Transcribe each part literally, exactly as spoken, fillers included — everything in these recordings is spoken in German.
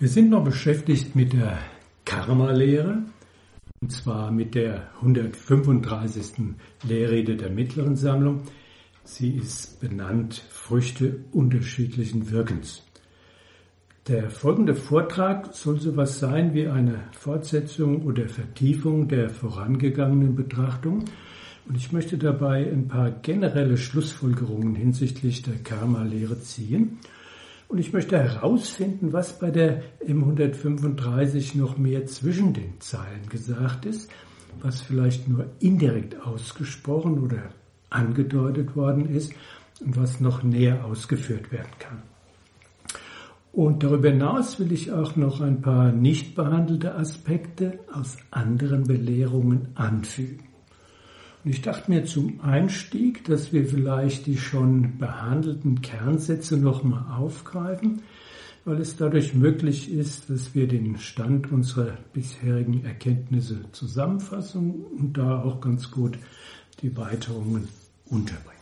Wir sind noch beschäftigt mit der Karma-Lehre, und zwar mit der hundertfünfunddreißigsten Lehrrede der Mittleren Sammlung. Sie ist benannt Früchte unterschiedlichen Wirkens. Der folgende Vortrag soll sowas sein wie eine Fortsetzung oder Vertiefung der vorangegangenen Betrachtung. Und ich möchte dabei ein paar generelle Schlussfolgerungen hinsichtlich der Karma-Lehre ziehen. Und ich möchte herausfinden, was bei der M hundertfünfunddreißig noch mehr zwischen den Zeilen gesagt ist, was vielleicht nur indirekt ausgesprochen oder angedeutet worden ist und was noch näher ausgeführt werden kann. Und darüber hinaus will ich auch noch ein paar nicht behandelte Aspekte aus anderen Belehrungen anfügen. Und ich dachte mir zum Einstieg, dass wir vielleicht die schon behandelten Kernsätze nochmal aufgreifen, weil es dadurch möglich ist, dass wir den Stand unserer bisherigen Erkenntnisse zusammenfassen und da auch ganz gut die Weiterungen unterbringen.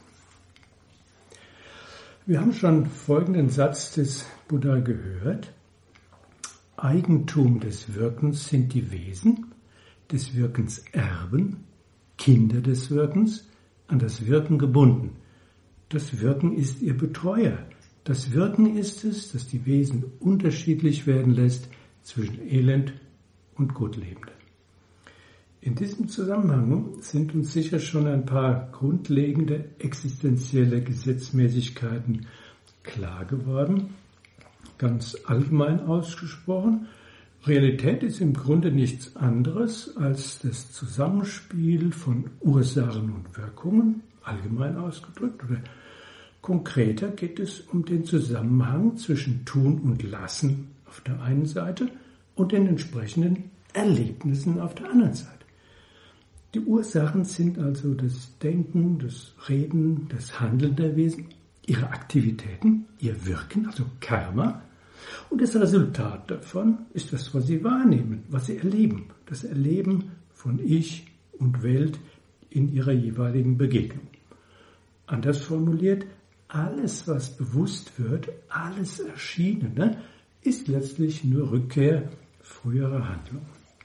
Wir haben schon folgenden Satz des Buddha gehört. Eigentum des Wirkens sind die Wesen, des Wirkens Erben, Kinder des Wirkens, an das Wirken gebunden. Das Wirken ist ihr Betreuer. Das Wirken ist es, das die Wesen unterschiedlich werden lässt zwischen Elend und Gutlebenden. In diesem Zusammenhang sind uns sicher schon ein paar grundlegende existenzielle Gesetzmäßigkeiten klar geworden, ganz allgemein ausgesprochen. Realität ist im Grunde nichts anderes als das Zusammenspiel von Ursachen und Wirkungen, allgemein ausgedrückt, oder konkreter geht es um den Zusammenhang zwischen Tun und Lassen auf der einen Seite und den entsprechenden Erlebnissen auf der anderen Seite. Die Ursachen sind also das Denken, das Reden, das Handeln der Wesen, ihre Aktivitäten, ihr Wirken, also Karma. Und das Resultat davon ist das, was sie wahrnehmen, was sie erleben. Das Erleben von Ich und Welt in ihrer jeweiligen Begegnung. Anders formuliert, alles, was bewusst wird, alles Erschienene, ist letztlich nur Rückkehr früherer Handlungen.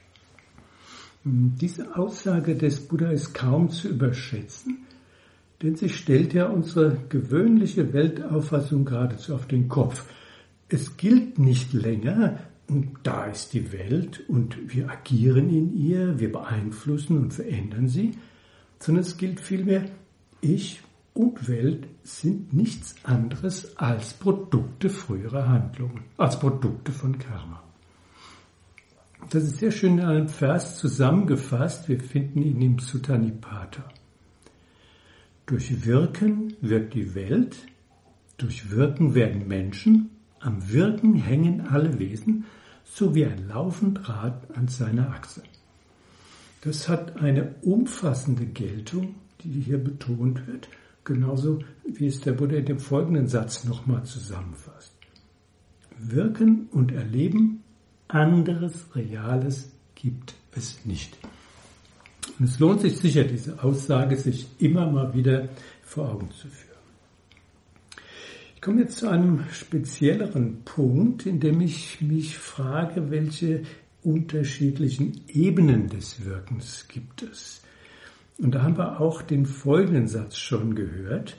Diese Aussage des Buddha ist kaum zu überschätzen, denn sie stellt ja unsere gewöhnliche Weltauffassung geradezu auf den Kopf. Es gilt nicht länger, da ist die Welt und wir agieren in ihr, wir beeinflussen und verändern sie, sondern es gilt vielmehr, ich und Welt sind nichts anderes als Produkte früherer Handlungen, als Produkte von Karma. Das ist sehr schön in einem Vers zusammengefasst, wir finden ihn im Sutta Nipata. Durch Wirken wirkt die Welt, durch Wirken werden Menschen, am Wirken hängen alle Wesen, so wie ein laufend Rad an seiner Achse. Das hat eine umfassende Geltung, die hier betont wird, genauso wie es der Buddha in dem folgenden Satz nochmal zusammenfasst. Wirken und Erleben, anderes Reales gibt es nicht. Und es lohnt sich sicher, diese Aussage sich immer mal wieder vor Augen zu führen. Ich komme jetzt zu einem spezielleren Punkt, in dem ich mich frage, welche unterschiedlichen Ebenen des Wirkens gibt es. Und da haben wir auch den folgenden Satz schon gehört.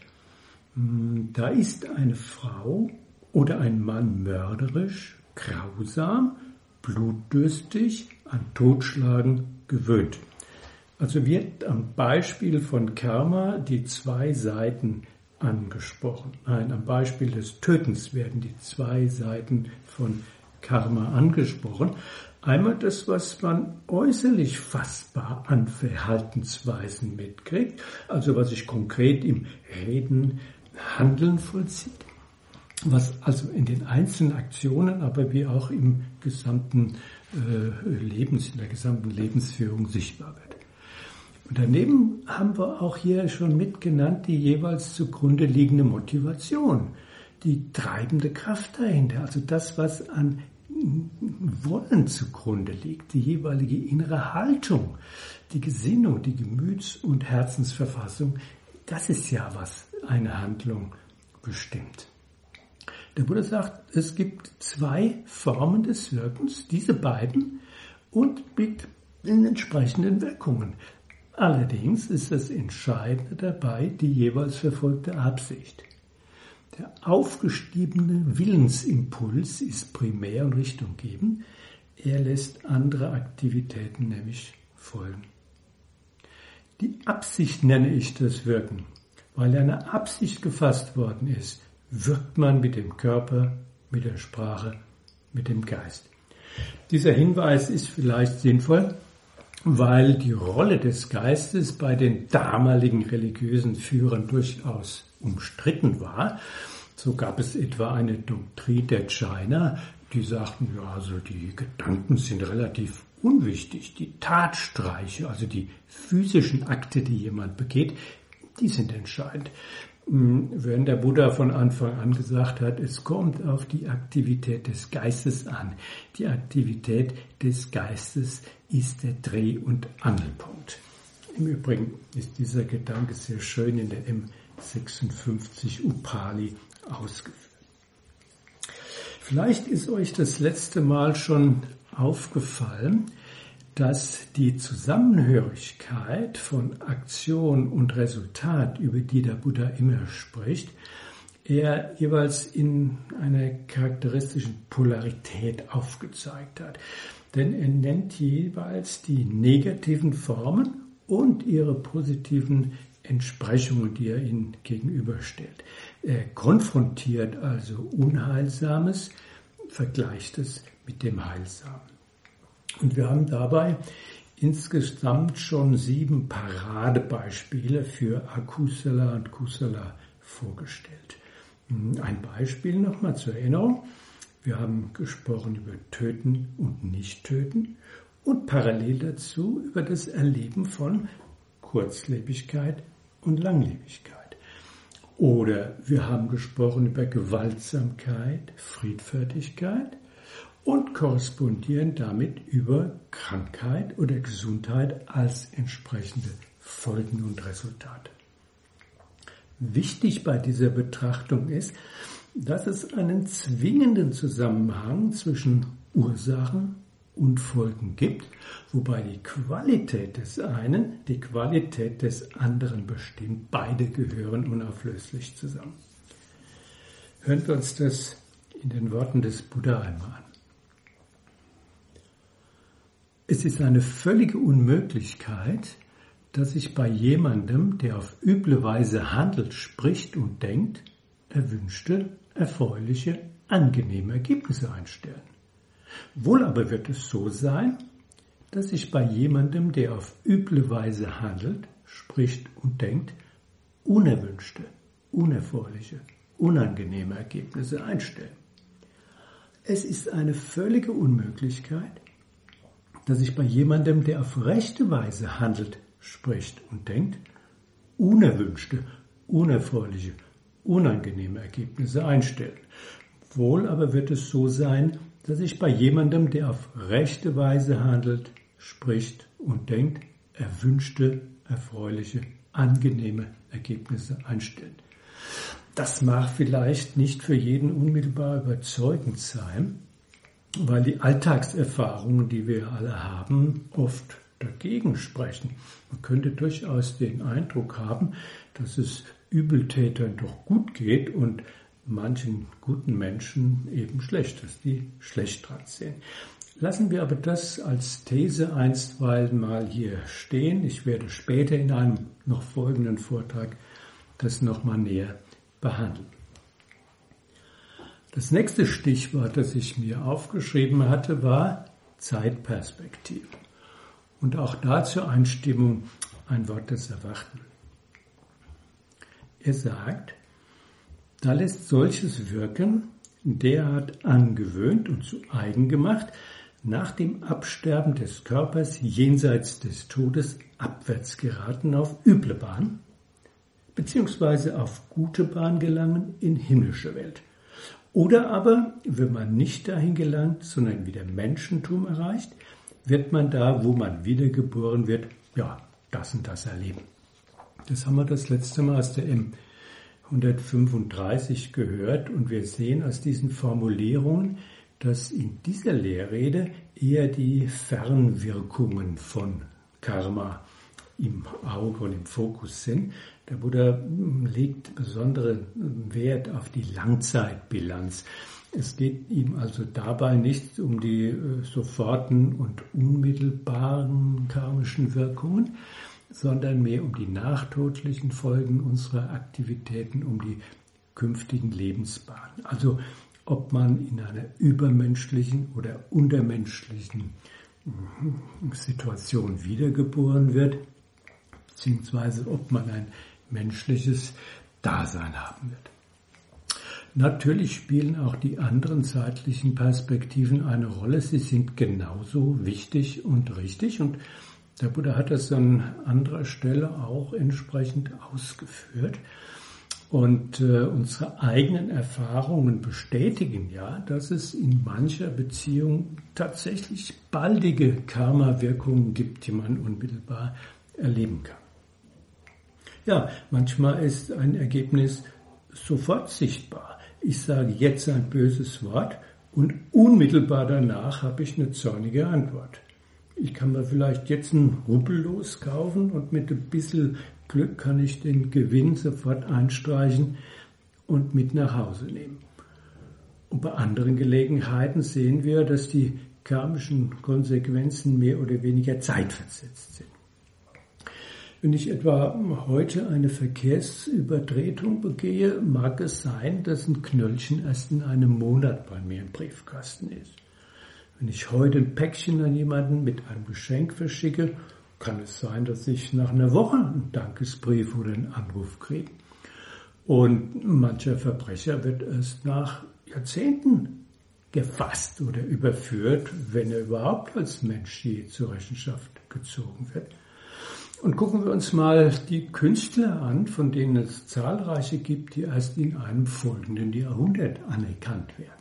Da ist eine Frau oder ein Mann mörderisch, grausam, blutdürstig, an Totschlagen gewöhnt. Also wird am Beispiel von Karma die zwei Seiten angesprochen. Nein, am Beispiel des Tötens werden die zwei Seiten von Karma angesprochen. Einmal das, was man äußerlich fassbar an Verhaltensweisen mitkriegt, also was sich konkret im Reden, Handeln vollzieht, was also in den einzelnen Aktionen, aber wie auch im gesamten äh, Lebens, in der gesamten Lebensführung sichtbar wird. Und daneben haben wir auch hier schon mitgenannt die jeweils zugrunde liegende Motivation, die treibende Kraft dahinter, also das, was an Wollen zugrunde liegt, die jeweilige innere Haltung, die Gesinnung, die Gemüts- und Herzensverfassung, das ist ja, was eine Handlung bestimmt. Der Buddha sagt, es gibt zwei Formen des Wirkens, diese beiden, und mit den entsprechenden Wirkungen. Allerdings ist das Entscheidende dabei die jeweils verfolgte Absicht. Der aufgestiegene Willensimpuls ist primär und richtunggebend. Er lässt andere Aktivitäten nämlich folgen. Die Absicht nenne ich das Wirken. Weil eine Absicht gefasst worden ist, wirkt man mit dem Körper, mit der Sprache, mit dem Geist. Dieser Hinweis ist vielleicht sinnvoll, weil die Rolle des Geistes bei den damaligen religiösen Führern durchaus umstritten war. So gab es etwa eine Doktrin der Jaina, die sagten, ja, also die Gedanken sind relativ unwichtig. Die Tatstreiche, also die physischen Akte, die jemand begeht, die sind entscheidend. Wenn der Buddha von Anfang an gesagt hat, es kommt auf die Aktivität des Geistes an. Die Aktivität des Geistes ist der Dreh- und Angelpunkt. Im Übrigen ist dieser Gedanke sehr schön in der M sechsundfünfzig Upali ausgeführt. Vielleicht ist euch das letzte Mal schon aufgefallen, dass die Zusammenhörigkeit von Aktion und Resultat, über die der Buddha immer spricht, er jeweils in einer charakteristischen Polarität aufgezeigt hat. Denn er nennt jeweils die negativen Formen und ihre positiven Entsprechungen, die er ihnen gegenüberstellt. Er konfrontiert also Unheilsames, vergleicht es mit dem Heilsamen. Und wir haben dabei insgesamt schon sieben Paradebeispiele für Akusala und Kusala vorgestellt. Ein Beispiel nochmal zur Erinnerung. Wir haben gesprochen über Töten und Nicht-Töten und parallel dazu über das Erleben von Kurzlebigkeit und Langlebigkeit. Oder wir haben gesprochen über Gewaltsamkeit, Friedfertigkeit und korrespondieren damit über Krankheit oder Gesundheit als entsprechende Folgen und Resultate. Wichtig bei dieser Betrachtung ist, dass es einen zwingenden Zusammenhang zwischen Ursachen und Folgen gibt, wobei die Qualität des einen die Qualität des anderen bestimmt. Beide gehören unauflöslich zusammen. Hören wir uns das in den Worten des Buddha einmal an. Es ist eine völlige Unmöglichkeit, dass sich bei jemandem, der auf üble Weise handelt, spricht und denkt, erwünschte, erfreuliche, angenehme Ergebnisse einstellen. Wohl aber wird es so sein, dass sich bei jemandem, der auf üble Weise handelt, spricht und denkt, unerwünschte, unerfreuliche, unangenehme Ergebnisse einstellen. Es ist eine völlige Unmöglichkeit, dass sich bei jemandem, der auf rechte Weise handelt, spricht und denkt, unerwünschte, unerfreuliche, unangenehme Ergebnisse einstellen. Wohl aber wird es so sein, dass sich bei jemandem, der auf rechte Weise handelt, spricht und denkt, erwünschte, erfreuliche, angenehme Ergebnisse einstellen. Das mag vielleicht nicht für jeden unmittelbar überzeugend sein, weil die Alltagserfahrungen, die wir alle haben, oft dagegen sprechen. Man könnte durchaus den Eindruck haben, dass es Übeltätern doch gut geht und manchen guten Menschen eben schlecht, dass die schlecht dran sind. Lassen wir aber das als These einstweilen mal hier stehen. Ich werde später in einem noch folgenden Vortrag das nochmal näher behandeln. Das nächste Stichwort, das ich mir aufgeschrieben hatte, war Zeitperspektive. Und auch da zur Einstimmung ein Wort des Erwachten. Er sagt, da lässt solches Wirken derart angewöhnt und zu eigen gemacht, nach dem Absterben des Körpers jenseits des Todes abwärts geraten auf üble Bahn, beziehungsweise auf gute Bahn gelangen in himmlische Welt. Oder aber, wenn man nicht dahin gelangt, sondern wieder Menschentum erreicht, wird man da, wo man wiedergeboren wird, ja, das und das erleben. Das haben wir das letzte Mal aus der M hundertfünfunddreißig gehört und wir sehen aus diesen Formulierungen, dass in dieser Lehrrede eher die Fernwirkungen von Karma im Auge und im Fokus sind. Der Buddha legt besonderen Wert auf die Langzeitbilanz. Es geht ihm also dabei nicht um die sofortigen und unmittelbaren karmischen Wirkungen, sondern mehr um die nachtodlichen Folgen unserer Aktivitäten, um die künftigen Lebensbahnen. Also ob man in einer übermenschlichen oder untermenschlichen Situation wiedergeboren wird, beziehungsweise ob man ein menschliches Dasein haben wird. Natürlich spielen auch die anderen zeitlichen Perspektiven eine Rolle. Sie sind genauso wichtig und richtig. Und der Buddha hat das an anderer Stelle auch entsprechend ausgeführt. Und äh, unsere eigenen Erfahrungen bestätigen ja, dass es in mancher Beziehung tatsächlich baldige Karma-Wirkungen gibt, die man unmittelbar erleben kann. Ja, manchmal ist ein Ergebnis sofort sichtbar. Ich sage jetzt ein böses Wort und unmittelbar danach habe ich eine zornige Antwort. Ich kann mir vielleicht jetzt einen Rubel loskaufen und mit ein bisschen Glück kann ich den Gewinn sofort einstreichen und mit nach Hause nehmen. Und bei anderen Gelegenheiten sehen wir, dass die karmischen Konsequenzen mehr oder weniger zeitversetzt sind. Wenn ich etwa heute eine Verkehrsübertretung begehe, mag es sein, dass ein Knöllchen erst in einem Monat bei mir im Briefkasten ist. Wenn ich heute ein Päckchen an jemanden mit einem Geschenk verschicke, kann es sein, dass ich nach einer Woche einen Dankesbrief oder einen Anruf kriege. Und mancher Verbrecher wird erst nach Jahrzehnten gefasst oder überführt, wenn er überhaupt als Mensch je zur Rechenschaft gezogen wird. Und gucken wir uns mal die Künstler an, von denen es zahlreiche gibt, die erst in einem folgenden Jahrhundert anerkannt werden.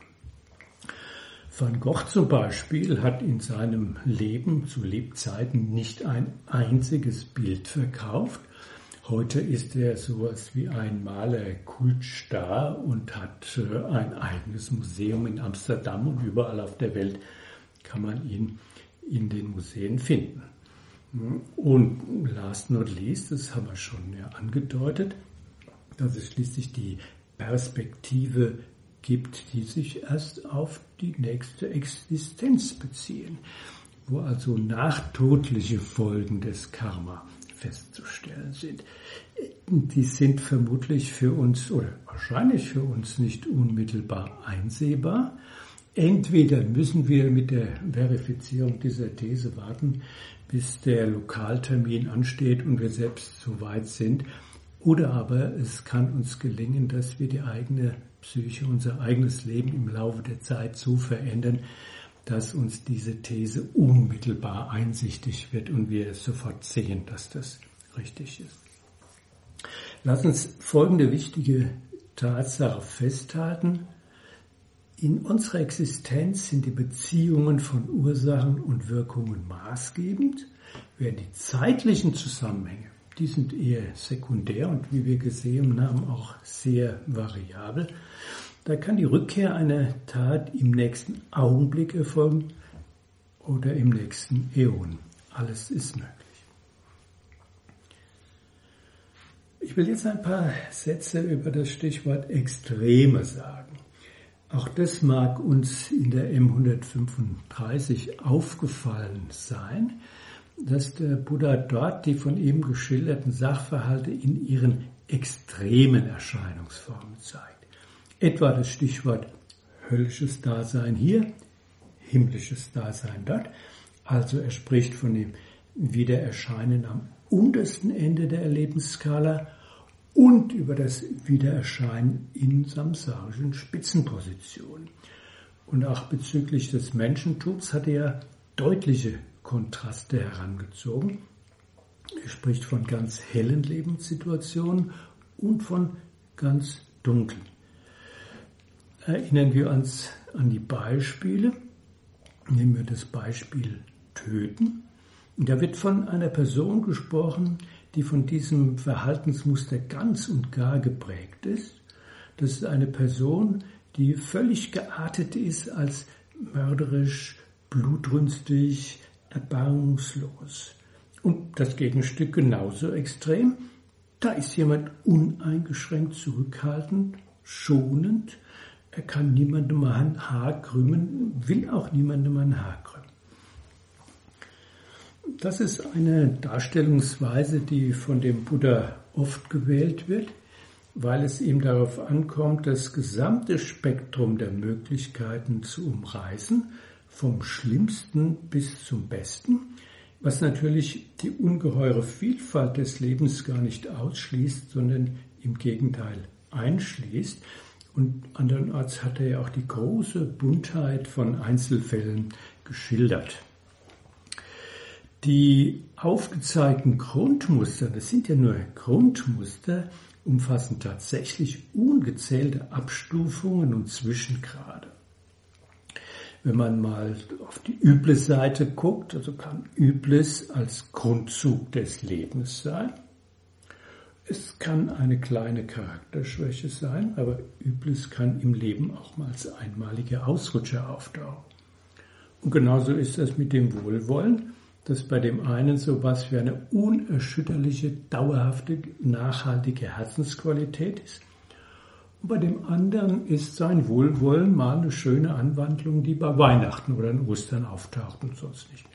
Van Gogh zum Beispiel hat in seinem Leben zu Lebzeiten nicht ein einziges Bild verkauft. Heute ist er sowas wie ein Maler-Kultstar und hat ein eigenes Museum in Amsterdam und überall auf der Welt kann man ihn in den Museen finden. Und last not least, das haben wir schon ja angedeutet, dass es schließlich die Perspektive gibt, die sich erst auf die nächste Existenz beziehen, wo also nachtodliche Folgen des Karma festzustellen sind. Die sind vermutlich für uns oder wahrscheinlich für uns nicht unmittelbar einsehbar. Entweder müssen wir mit der Verifizierung dieser These warten, bis der Lokaltermin ansteht und wir selbst so weit sind, oder aber es kann uns gelingen, dass wir die eigene Psyche, unser eigenes Leben im Laufe der Zeit so verändern, dass uns diese These unmittelbar einsichtig wird und wir sofort sehen, dass das richtig ist. Lass uns folgende wichtige Tatsache festhalten. In unserer Existenz sind die Beziehungen von Ursachen und Wirkungen maßgebend, während die zeitlichen Zusammenhänge, die sind eher sekundär und wie wir gesehen haben auch sehr variabel. Da kann die Rückkehr einer Tat im nächsten Augenblick erfolgen oder im nächsten Äon. Alles ist möglich. Ich will jetzt ein paar Sätze über das Stichwort Extreme sagen. Auch das mag uns in der M hundertfünfunddreißig aufgefallen sein, dass der Buddha dort die von ihm geschilderten Sachverhalte in ihren extremen Erscheinungsformen zeigt. Etwa das Stichwort höllisches Dasein hier, himmlisches Dasein dort. Also er spricht von dem Wiedererscheinen am untersten Ende der Erlebensskala und über das Wiedererscheinen in samsarischen Spitzenpositionen. Und auch bezüglich des Menschentums hat er deutliche Kontraste herangezogen. Er spricht von ganz hellen Lebenssituationen und von ganz dunklen. Erinnern wir uns an die Beispiele. Nehmen wir das Beispiel Töten. Da wird von einer Person gesprochen, die von diesem Verhaltensmuster ganz und gar geprägt ist. Das ist eine Person, die völlig geartet ist als mörderisch, blutrünstig, erbarmungslos. Und das Gegenstück genauso extrem. Da ist jemand uneingeschränkt zurückhaltend, schonend. Er kann niemandem ein Haar krümmen, will auch niemandem ein Haar krümmen. Das ist eine Darstellungsweise, die von dem Buddha oft gewählt wird, weil es ihm darauf ankommt, das gesamte Spektrum der Möglichkeiten zu umreißen, vom Schlimmsten bis zum Besten, was natürlich die ungeheure Vielfalt des Lebens gar nicht ausschließt, sondern im Gegenteil einschließt. Und andernorts hat er ja auch die große Buntheit von Einzelfällen geschildert. Die aufgezeigten Grundmuster, das sind ja nur Grundmuster, umfassen tatsächlich ungezählte Abstufungen und Zwischengrade. Wenn man mal auf die üble Seite guckt, also kann Übles als Grundzug des Lebens sein. Es kann eine kleine Charakterschwäche sein, aber Übles kann im Leben auch mal als einmalige Ausrutscher auftauchen. Und genauso ist das mit dem Wohlwollen, das bei dem einen so was wie eine unerschütterliche, dauerhafte, nachhaltige Herzensqualität ist. Und bei dem anderen ist sein Wohlwollen mal eine schöne Anwandlung, die bei Weihnachten oder in Ostern auftaucht und sonst nicht mehr.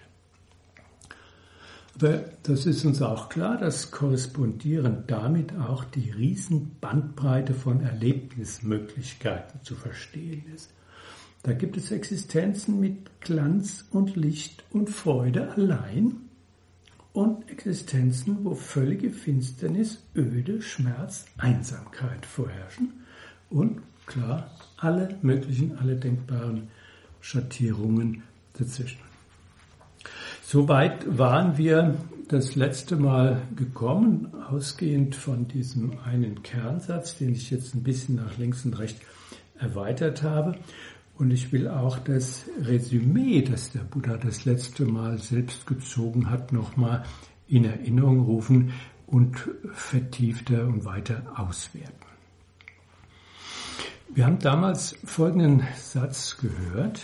Aber das ist uns auch klar, dass korrespondierend damit auch die riesen Bandbreite von Erlebnismöglichkeiten zu verstehen ist. Da gibt es Existenzen mit Glanz und Licht und Freude allein und Existenzen, wo völlige Finsternis, Öde, Schmerz, Einsamkeit vorherrschen und klar, alle möglichen, alle denkbaren Schattierungen dazwischen. Soweit waren wir das letzte Mal gekommen, ausgehend von diesem einen Kernsatz, den ich jetzt ein bisschen nach links und rechts erweitert habe. Und ich will auch das Resümee, das der Buddha das letzte Mal selbst gezogen hat, nochmal in Erinnerung rufen und vertiefter und weiter auswerten. Wir haben damals folgenden Satz gehört: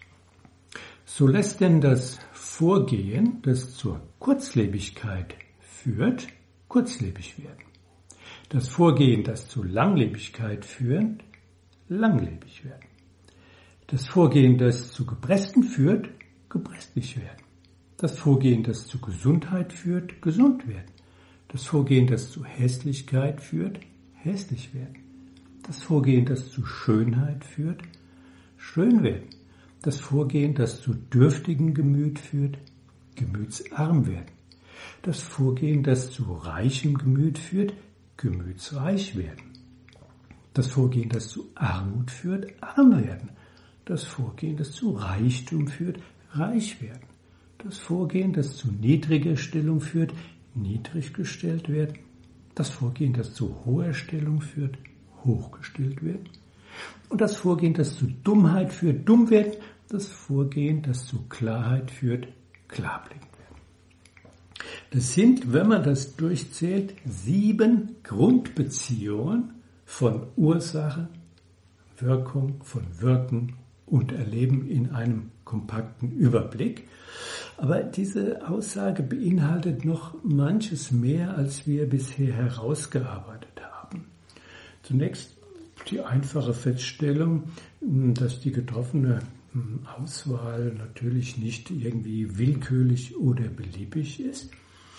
So lässt denn das Vorgehen, das zur Kurzlebigkeit führt, kurzlebig werden. Das Vorgehen, das zu Langlebigkeit führt, langlebig werden. Das Vorgehen, das zu Gepressten führt, gepresstlich werden. Das Vorgehen, das zu Gesundheit führt, gesund werden. Das Vorgehen, das zu Hässlichkeit führt, hässlich werden. Das Vorgehen, das zu Schönheit führt, schön werden. Das Vorgehen, das zu dürftigem Gemüt führt, gemütsarm werden. Das Vorgehen, das zu reichem Gemüt führt, gemütsreich werden. Das Vorgehen, das zu Armut führt, arm werden. Das Vorgehen, das zu Reichtum führt, reich werden. Das Vorgehen, das zu niedriger Stellung führt, niedrig gestellt werden. Das Vorgehen, das zu hoher Stellung führt, hochgestellt werden. Und das Vorgehen, das zu Dummheit führt, dumm werden. Das Vorgehen, das zu Klarheit führt, klarblicken werden. Das sind, wenn man das durchzählt, sieben Grundbeziehungen von Ursache, Wirkung, von Wirken und Erleben in einem kompakten Überblick. Aber diese Aussage beinhaltet noch manches mehr, als wir bisher herausgearbeitet haben. Zunächst die einfache Feststellung, dass die getroffene Auswahl natürlich nicht irgendwie willkürlich oder beliebig ist,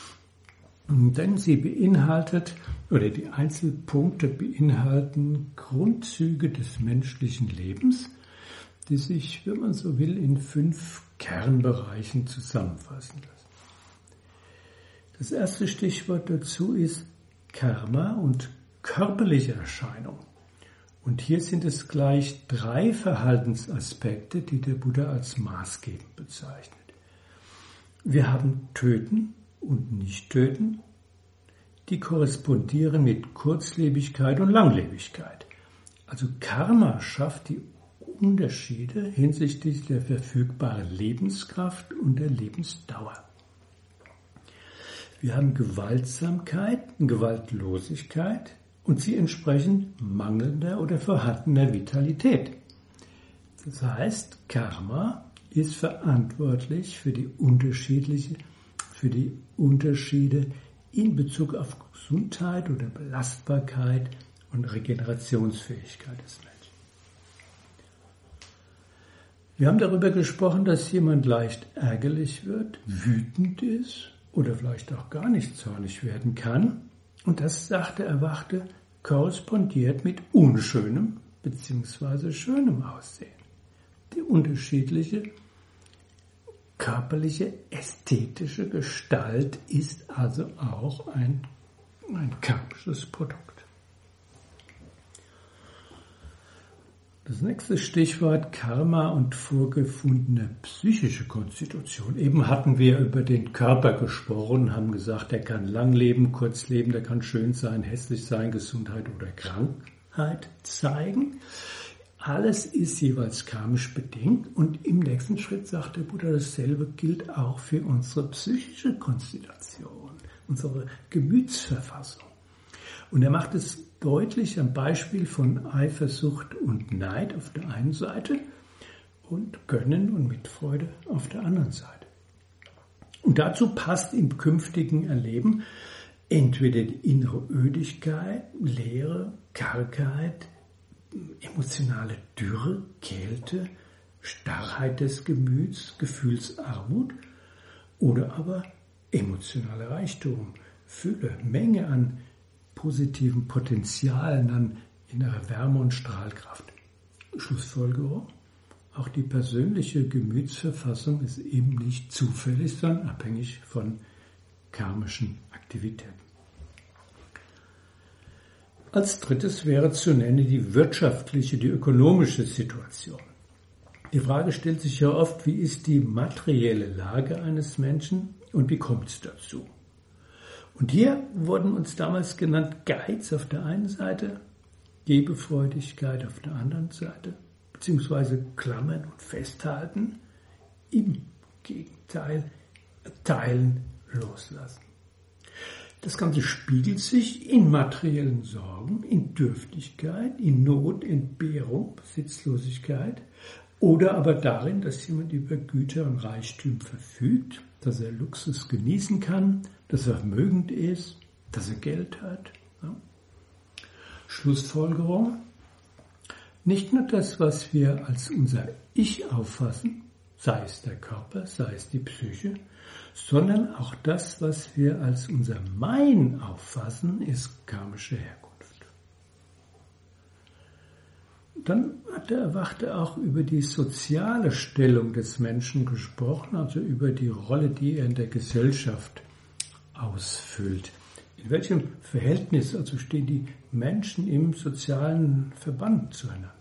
denn sie beinhaltet, oder die Einzelpunkte beinhalten Grundzüge des menschlichen Lebens, die sich, wenn man so will, in fünf Kernbereichen zusammenfassen lassen. Das erste Stichwort dazu ist Karma und körperliche Erscheinung. Und hier sind es gleich drei Verhaltensaspekte, die der Buddha als maßgebend bezeichnet. Wir haben Töten und Nicht-Töten, die korrespondieren mit Kurzlebigkeit und Langlebigkeit. Also Karma schafft die Unterschiede hinsichtlich der verfügbaren Lebenskraft und der Lebensdauer. Wir haben Gewaltsamkeit, Gewaltlosigkeit und sie entsprechend mangelnder oder vorhandener Vitalität. Das heißt, Karma ist verantwortlich für die unterschiedliche, für die Unterschiede in Bezug auf Gesundheit oder Belastbarkeit und Regenerationsfähigkeit des Menschen. Wir haben darüber gesprochen, dass jemand leicht ärgerlich wird, wütend ist oder vielleicht auch gar nicht zornig werden kann. Und das, sagt der Erwachte, korrespondiert mit unschönem bzw. schönem Aussehen. Die unterschiedliche körperliche, ästhetische Gestalt ist also auch ein, ein karmisches Produkt. Das nächste Stichwort Karma und vorgefundene psychische Konstitution. Eben hatten wir über den Körper gesprochen, haben gesagt, der kann lang leben, kurz leben, der kann schön sein, hässlich sein, Gesundheit oder Krankheit zeigen. Alles ist jeweils karmisch bedingt und im nächsten Schritt sagt der Buddha, dasselbe gilt auch für unsere psychische Konstitution, unsere Gemütsverfassung. Und er macht es deutlich am Beispiel von Eifersucht und Neid auf der einen Seite und Gönnen und Mitfreude auf der anderen Seite. Und dazu passt im künftigen Erleben entweder die innere Ödigkeit, Leere, Kargheit, emotionale Dürre, Kälte, Starrheit des Gemüts, Gefühlsarmut oder aber emotionaler Reichtum, Fülle, Menge an positiven Potenzialen, an innerer Wärme und Strahlkraft. Schlussfolgerung: Auch die persönliche Gemütsverfassung ist eben nicht zufällig, sondern abhängig von karmischen Aktivitäten. Als drittes wäre zu nennen die wirtschaftliche, die ökonomische Situation. Die Frage stellt sich ja oft, wie ist die materielle Lage eines Menschen und wie kommt es dazu? Und hier wurden uns damals genannt Geiz auf der einen Seite, Gebefreudigkeit auf der anderen Seite, beziehungsweise Klammern und Festhalten, im Gegenteil Teilen, Loslassen. Das Ganze spiegelt sich in materiellen Sorgen, in Dürftigkeit, in Not, Entbehrung, Besitzlosigkeit oder aber darin, dass jemand über Güter und Reichtum verfügt, dass er Luxus genießen kann, dass er vermögend ist, dass er Geld hat. Ja. Schlussfolgerung: Nicht nur das, was wir als unser Ich auffassen, sei es der Körper, sei es die Psyche, sondern auch das, was wir als unser Mein auffassen, ist karmische Herkunft. Dann hat der Erwachte auch über die soziale Stellung des Menschen gesprochen, also über die Rolle, die er in der Gesellschaft ausfüllt. In welchem Verhältnis also stehen die Menschen im sozialen Verband zueinander?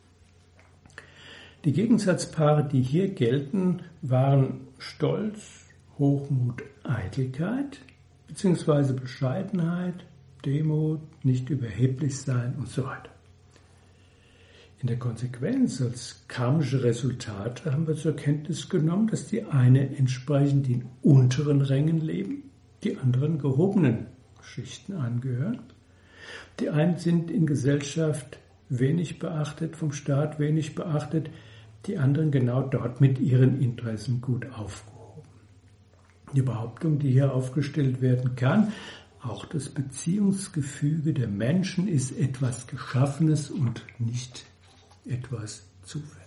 Die Gegensatzpaare, die hier gelten, waren Stolz, Hochmut, Eitelkeit, beziehungsweise Bescheidenheit, Demut, nicht überheblich sein und so weiter. In der Konsequenz als karmische Resultate haben wir zur Kenntnis genommen, dass die eine entsprechend in unteren Rängen leben, die anderen gehobenen Schichten angehören. Die einen sind in Gesellschaft wenig beachtet, vom Staat wenig beachtet, die anderen genau dort mit ihren Interessen gut aufgehoben. Die Behauptung, die hier aufgestellt werden kann, auch das Beziehungsgefüge der Menschen ist etwas Geschaffenes und nicht etwas Zufälliges.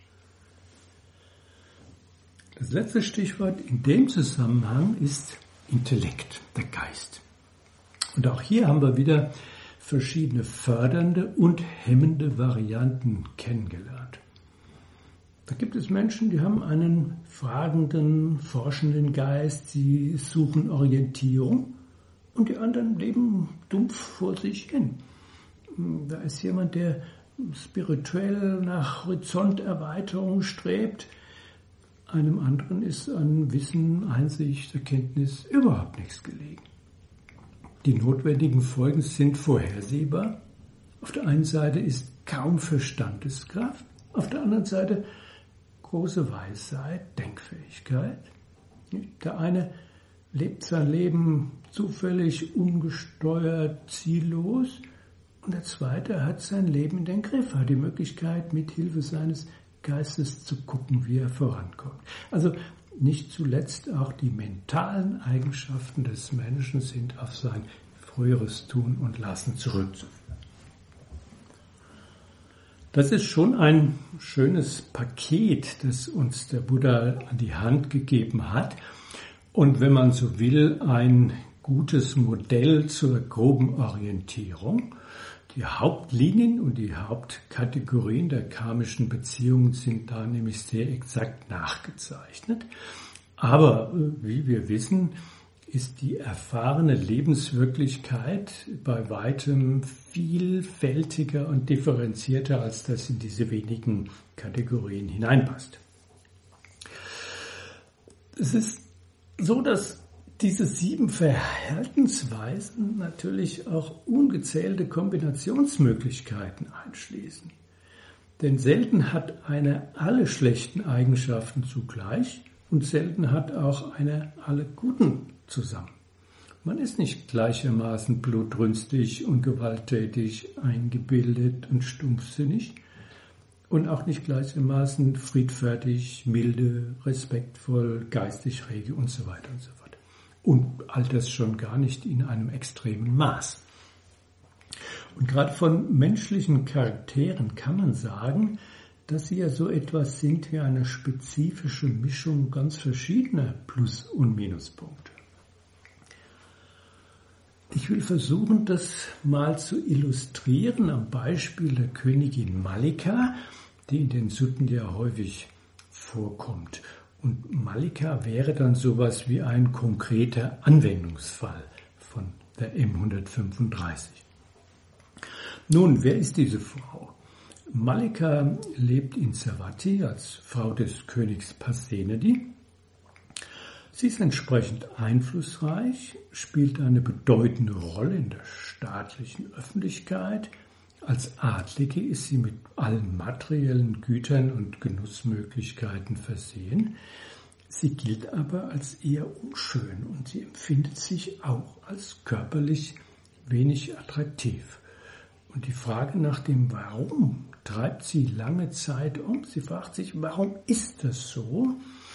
Das letzte Stichwort in dem Zusammenhang ist Intellekt, der Geist. Und auch hier haben wir wieder verschiedene fördernde und hemmende Varianten kennengelernt. Da gibt es Menschen, die haben einen fragenden, forschenden Geist, sie suchen Orientierung und die anderen leben dumpf vor sich hin. Da ist jemand, der spirituell nach Horizonterweiterung strebt, einem anderen ist an Wissen, Einsicht, Erkenntnis überhaupt nichts gelegen. Die notwendigen Folgen sind vorhersehbar. Auf der einen Seite ist kaum Verstandeskraft, auf der anderen Seite große Weisheit, Denkfähigkeit. Der eine lebt sein Leben zufällig, ungesteuert, ziellos. Und der zweite hat sein Leben in den Griff, hat die Möglichkeit, mit Hilfe seines Geistes zu gucken, wie er vorankommt. Also nicht zuletzt auch die mentalen Eigenschaften des Menschen sind auf sein früheres Tun und Lassen zurückzuführen. Das ist schon ein schönes Paket, das uns der Buddha an die Hand gegeben hat. Und wenn man so will, ein gutes Modell zur groben Orientierung. Die Hauptlinien und die Hauptkategorien der karmischen Beziehungen sind da nämlich sehr exakt nachgezeichnet. Aber wie wir wissen, ist die erfahrene Lebenswirklichkeit bei weitem vielfältiger und differenzierter, als das in diese wenigen Kategorien hineinpasst. Es ist so, dass diese sieben Verhaltensweisen natürlich auch ungezählte Kombinationsmöglichkeiten einschließen. Denn selten hat eine alle schlechten Eigenschaften zugleich und selten hat auch eine alle guten zusammen. Man ist nicht gleichermaßen blutrünstig und gewalttätig, eingebildet und stumpfsinnig und auch nicht gleichermaßen friedfertig, milde, respektvoll, geistig rege und so weiter und so fort. Und all das schon gar nicht in einem extremen Maß. Und gerade von menschlichen Charakteren kann man sagen, dass sie ja so etwas sind wie eine spezifische Mischung ganz verschiedener Plus- und Minuspunkte. Ich will versuchen, das mal zu illustrieren am Beispiel der Königin Mallika, die in den Sutten ja häufig vorkommt. Und Mallika wäre dann sowas wie ein konkreter Anwendungsfall von der M hundertfünfunddreißig. Nun, wer ist diese Frau? Mallika lebt in Savatthi als Frau des Königs Pasenadi. Sie ist entsprechend einflussreich, spielt eine bedeutende Rolle in der staatlichen Öffentlichkeit. Als Adlige ist sie mit allen materiellen Gütern und Genussmöglichkeiten versehen. Sie gilt aber als eher unschön und sie empfindet sich auch als körperlich wenig attraktiv. Und die Frage nach dem Warum treibt sie lange Zeit um. Sie fragt sich, warum ist das so?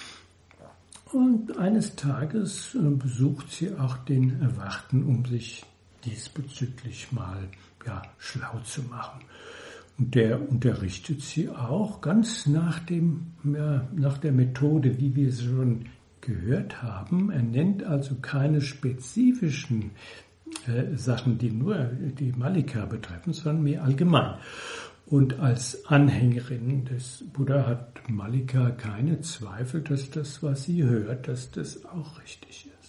Und eines Tages besucht sie auch den Erwachten, um sich diesbezüglich mal ja, schlau zu machen. Und der unterrichtet sie auch ganz nach, dem, ja, nach der Methode, wie wir es schon gehört haben. Er nennt also keine spezifischen äh, Sachen, die nur die Mallika betreffen, sondern mehr allgemein. Und als Anhängerin des Buddha hat Mallika keine Zweifel, dass das, was sie hört, dass das auch richtig ist.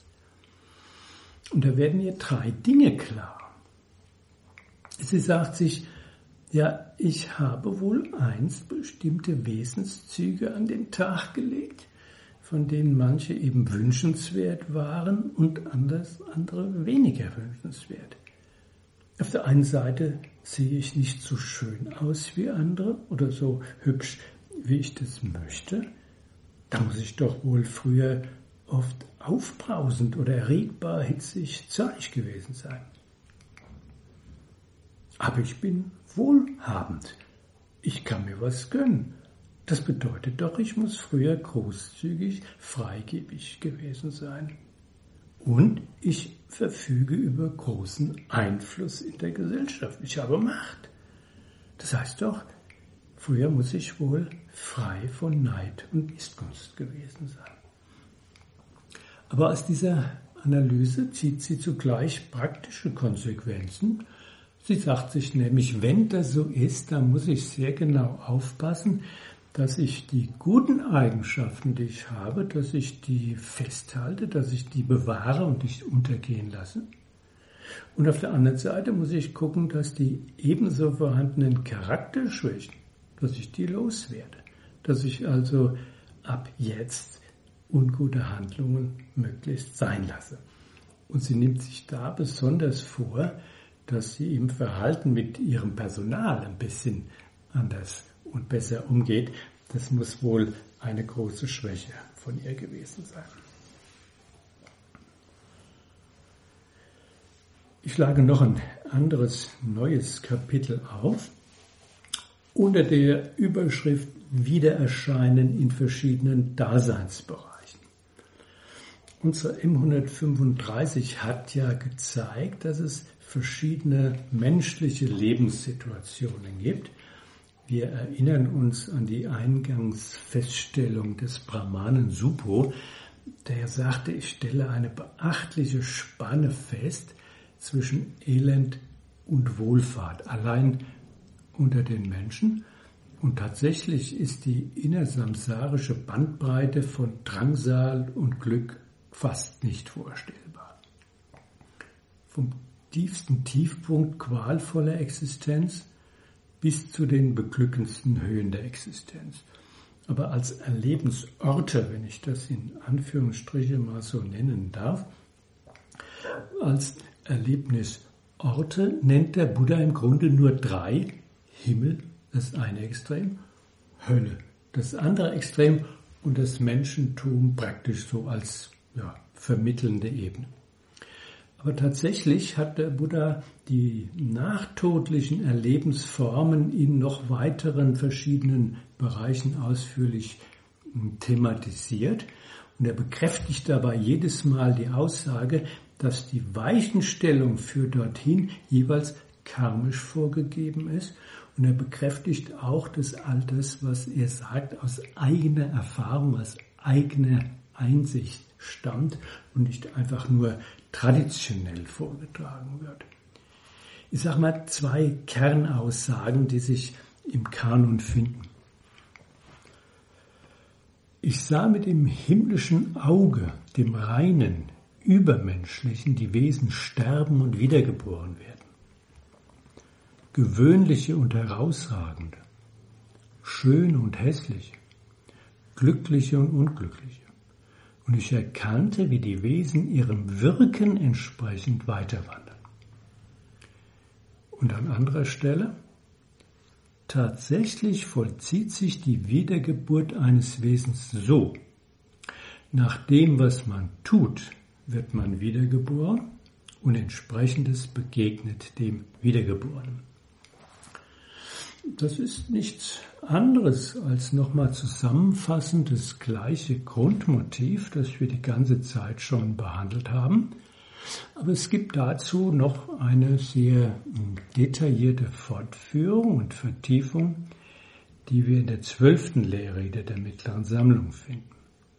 Und da werden ihr drei Dinge klar. Sie sagt sich, ja, ich habe wohl einst bestimmte Wesenszüge an den Tag gelegt, von denen manche eben wünschenswert waren und anders, andere weniger wünschenswert. Auf der einen Seite sehe ich nicht so schön aus wie andere oder so hübsch, wie ich das möchte. Da muss ich doch wohl früher oft aufbrausend oder erregbar, hitzig, zornig gewesen sein. Aber ich bin wohlhabend. Ich kann mir was gönnen. Das bedeutet doch, ich muss früher großzügig, freigebig gewesen sein. Und ich verfüge über großen Einfluss in der Gesellschaft. Ich habe Macht. Das heißt doch, früher muss ich wohl frei von Neid und Missgunst gewesen sein. Aber aus dieser Analyse zieht sie zugleich praktische Konsequenzen. Sie sagt sich nämlich, wenn das so ist, dann muss ich sehr genau aufpassen, dass ich die guten Eigenschaften, die ich habe, dass ich die festhalte, dass ich die bewahre und nicht untergehen lasse. Und auf der anderen Seite muss ich gucken, dass die ebenso vorhandenen Charakterschwächen, dass ich die loswerde. Dass ich also ab jetzt ungute Handlungen möglichst sein lasse. Und sie nimmt sich da besonders vor, dass sie im Verhalten mit ihrem Personal ein bisschen anders und besser umgeht. Das muss wohl eine große Schwäche von ihr gewesen sein. Ich schlage noch ein anderes neues Kapitel auf unter der Überschrift Wiedererscheinen in verschiedenen Daseinsbereichen. Unser M hundertfünfunddreißig hat ja gezeigt, dass es verschiedene menschliche Lebenssituationen gibt. Wir erinnern uns an die Eingangsfeststellung des Brahmanen Suppo, der sagte, ich stelle eine beachtliche Spanne fest zwischen Elend und Wohlfahrt, allein unter den Menschen. Und tatsächlich ist die innersamsarische Bandbreite von Drangsal und Glück fast nicht vorstellbar. Vom tiefsten Tiefpunkt qualvoller Existenz bis zu den beglückendsten Höhen der Existenz. Aber als Erlebensorte, wenn ich das in Anführungsstriche mal so nennen darf, als Erlebnisorte nennt der Buddha im Grunde nur drei: Himmel, das eine Extrem, Hölle, das andere Extrem und das Menschentum praktisch so als ja, vermittelnde Ebene. Aber tatsächlich hat der Buddha die nachtodlichen Erlebensformen in noch weiteren verschiedenen Bereichen ausführlich thematisiert. Und er bekräftigt dabei jedes Mal die Aussage, dass die Weichenstellung für dorthin jeweils karmisch vorgegeben ist. Und er bekräftigt auch, dass all das, was er sagt, aus eigener Erfahrung, aus eigener Einsicht stammt und nicht einfach nur traditionell vorgetragen wird. Ich sage mal zwei Kernaussagen, die sich im Kanon finden. Ich sah mit dem himmlischen Auge, dem reinen, übermenschlichen, die Wesen sterben und wiedergeboren werden. Gewöhnliche und herausragende, schöne und hässliche, glückliche und unglückliche. Und ich erkannte, wie die Wesen ihrem Wirken entsprechend weiterwandern. Und an anderer Stelle: Tatsächlich vollzieht sich die Wiedergeburt eines Wesens so: Nach dem, was man tut, wird man wiedergeboren und entsprechendes begegnet dem Wiedergeborenen. Das ist nichts anderes als nochmal zusammenfassend das gleiche Grundmotiv, das wir die ganze Zeit schon behandelt haben. Aber es gibt dazu noch eine sehr detaillierte Fortführung und Vertiefung, die wir in der zwölften Lehrrede der Mittleren Sammlung finden.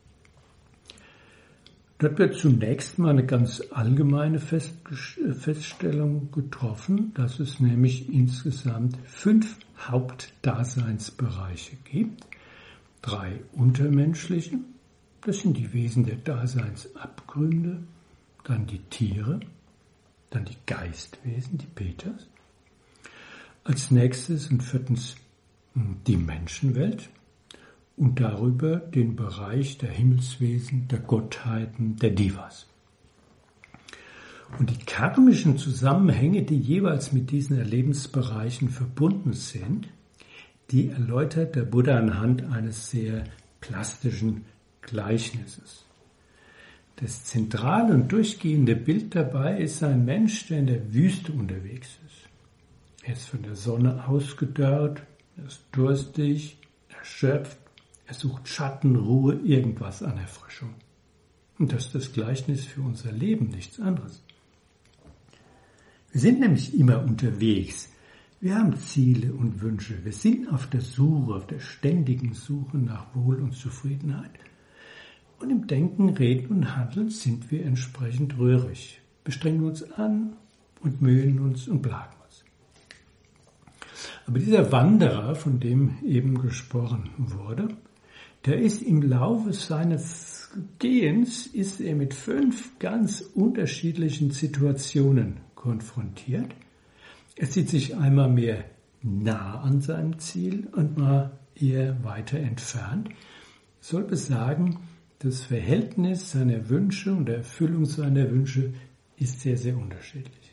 Dort wird zunächst mal eine ganz allgemeine Feststellung getroffen, dass es nämlich insgesamt fünf Hauptdaseinsbereiche gibt. Drei untermenschliche, das sind die Wesen der Daseinsabgründe, dann die Tiere, dann die Geistwesen, die Petas. Als nächstes und viertens die Menschenwelt. Und darüber den Bereich der Himmelswesen, der Gottheiten, der Divas. Und die karmischen Zusammenhänge, die jeweils mit diesen Erlebensbereichen verbunden sind, die erläutert der Buddha anhand eines sehr plastischen Gleichnisses. Das zentrale und durchgehende Bild dabei ist ein Mensch, der in der Wüste unterwegs ist. Er ist von der Sonne ausgedörrt, er ist durstig, erschöpft. Er sucht Schatten, Ruhe, irgendwas an Erfrischung. Und das ist das Gleichnis für unser Leben, nichts anderes. Wir sind nämlich immer unterwegs. Wir haben Ziele und Wünsche. Wir sind auf der Suche, auf der ständigen Suche nach Wohl und Zufriedenheit. Und im Denken, Reden und Handeln sind wir entsprechend rührig. Wir strengen uns an und mühen uns und plagen uns. Aber dieser Wanderer, von dem eben gesprochen wurde, der ist im Laufe seines Gehens ist er mit fünf ganz unterschiedlichen Situationen konfrontiert. Er sieht sich einmal mehr nah an seinem Ziel und mal eher weiter entfernt. Soll besagen, das Verhältnis seiner Wünsche und der Erfüllung seiner Wünsche ist sehr, sehr unterschiedlich.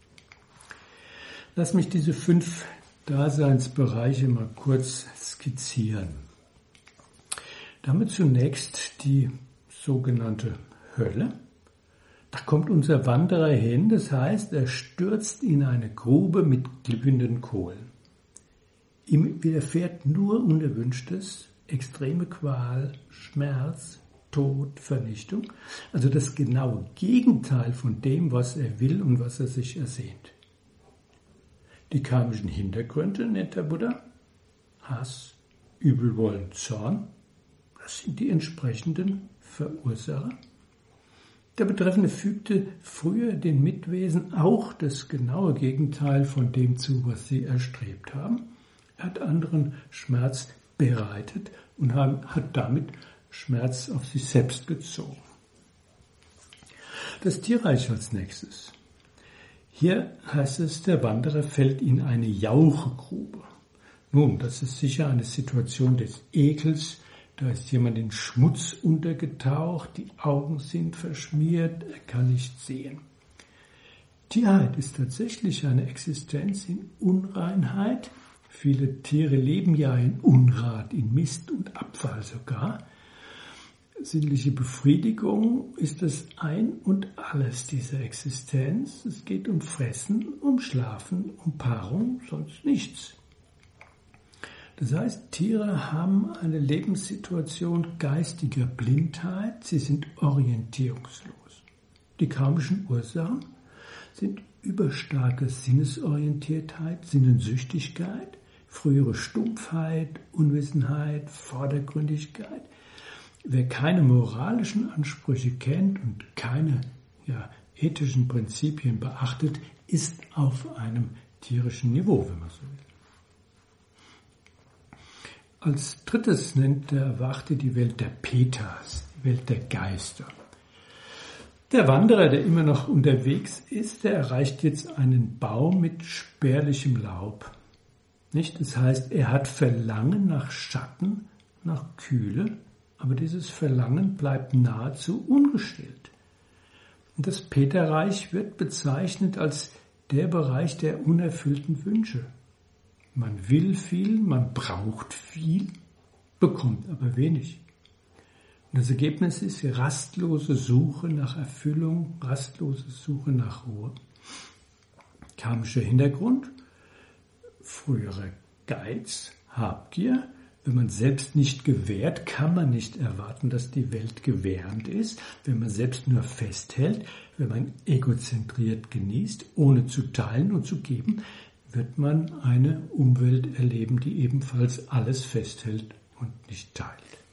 Lass mich diese fünf Daseinsbereiche mal kurz skizzieren. Damit zunächst die sogenannte Hölle. Da kommt unser Wanderer hin, das heißt, er stürzt in eine Grube mit glühenden Kohlen. Ihm widerfährt nur Unerwünschtes, extreme Qual, Schmerz, Tod, Vernichtung, also das genaue Gegenteil von dem, was er will und was er sich ersehnt. Die karmischen Hintergründe nennt der Buddha Hass, Übelwollen, Zorn. Das sind die entsprechenden Verursacher. Der Betreffende fügte früher den Mitwesen auch das genaue Gegenteil von dem zu, was sie erstrebt haben. Er hat anderen Schmerz bereitet und hat damit Schmerz auf sich selbst gezogen. Das Tierreich als nächstes. Hier heißt es, der Wanderer fällt in eine Jauchegrube. Nun, das ist sicher eine Situation des Ekels. Da ist jemand in Schmutz untergetaucht, die Augen sind verschmiert, er kann nicht sehen. Tierheit ist tatsächlich eine Existenz in Unreinheit. Viele Tiere leben ja in Unrat, in Mist und Abfall sogar. Sinnliche Befriedigung ist das Ein und Alles dieser Existenz. Es geht um Fressen, um Schlafen, um Paarung, sonst nichts. Das heißt, Tiere haben eine Lebenssituation geistiger Blindheit, sie sind orientierungslos. Die karmischen Ursachen sind überstarke Sinnesorientiertheit, Sinnensüchtigkeit, frühere Stumpfheit, Unwissenheit, Vordergründigkeit. Wer keine moralischen Ansprüche kennt und keine ja, ethischen Prinzipien beachtet, ist auf einem tierischen Niveau, wenn man so will. Als drittes nennt der Erwachte die Welt der Petas, die Welt der Geister. Der Wanderer, der immer noch unterwegs ist, der erreicht jetzt einen Baum mit spärlichem Laub. Nicht? Das heißt, er hat Verlangen nach Schatten, nach Kühle, aber dieses Verlangen bleibt nahezu ungestillt. Und das Peterreich wird bezeichnet als der Bereich der unerfüllten Wünsche. Man will viel, man braucht viel, bekommt aber wenig. Und das Ergebnis ist die rastlose Suche nach Erfüllung, rastlose Suche nach Ruhe. Karmischer Hintergrund, frühere Geiz, Habgier. Wenn man selbst nicht gewährt, kann man nicht erwarten, dass die Welt gewährend ist. Wenn man selbst nur festhält, wenn man egozentriert genießt, ohne zu teilen und zu geben, wird man eine Umwelt erleben, die ebenfalls alles festhält und nicht teilt.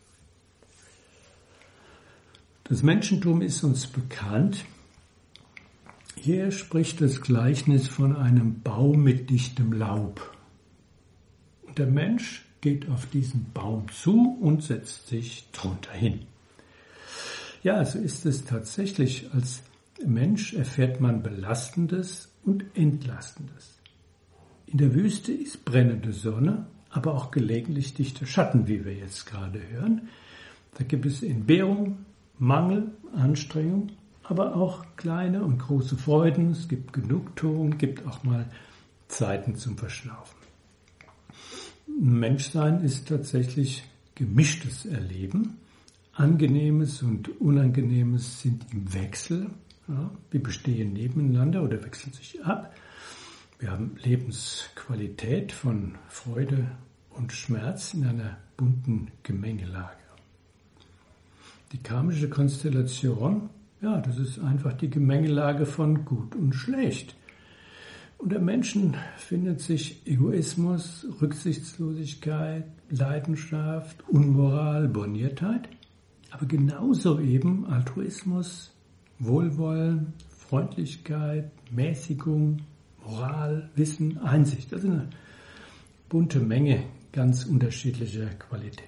Das Menschentum ist uns bekannt. Hier spricht das Gleichnis von einem Baum mit dichtem Laub. Und der Mensch geht auf diesen Baum zu und setzt sich drunter hin. Ja, so ist es tatsächlich. Als Mensch erfährt man Belastendes und Entlastendes. In der Wüste ist brennende Sonne, aber auch gelegentlich dichter Schatten, wie wir jetzt gerade hören. Da gibt es Entbehrung, Mangel, Anstrengung, aber auch kleine und große Freuden. Es gibt Genugtuung, gibt auch mal Zeiten zum Verschnaufen. Menschsein ist tatsächlich gemischtes Erleben. Angenehmes und Unangenehmes sind im Wechsel. Ja, wir bestehen nebeneinander oder wechseln sich ab. Wir haben Lebensqualität von Freude und Schmerz in einer bunten Gemengelage. Die karmische Konstellation, ja, das ist einfach die Gemengelage von Gut und Schlecht. Unter Menschen findet sich Egoismus, Rücksichtslosigkeit, Leidenschaft, Unmoral, Borniertheit, aber genauso eben Altruismus, Wohlwollen, Freundlichkeit, Mäßigung, Moral, Wissen, Einsicht. Das ist eine bunte Menge ganz unterschiedlicher Qualitäten.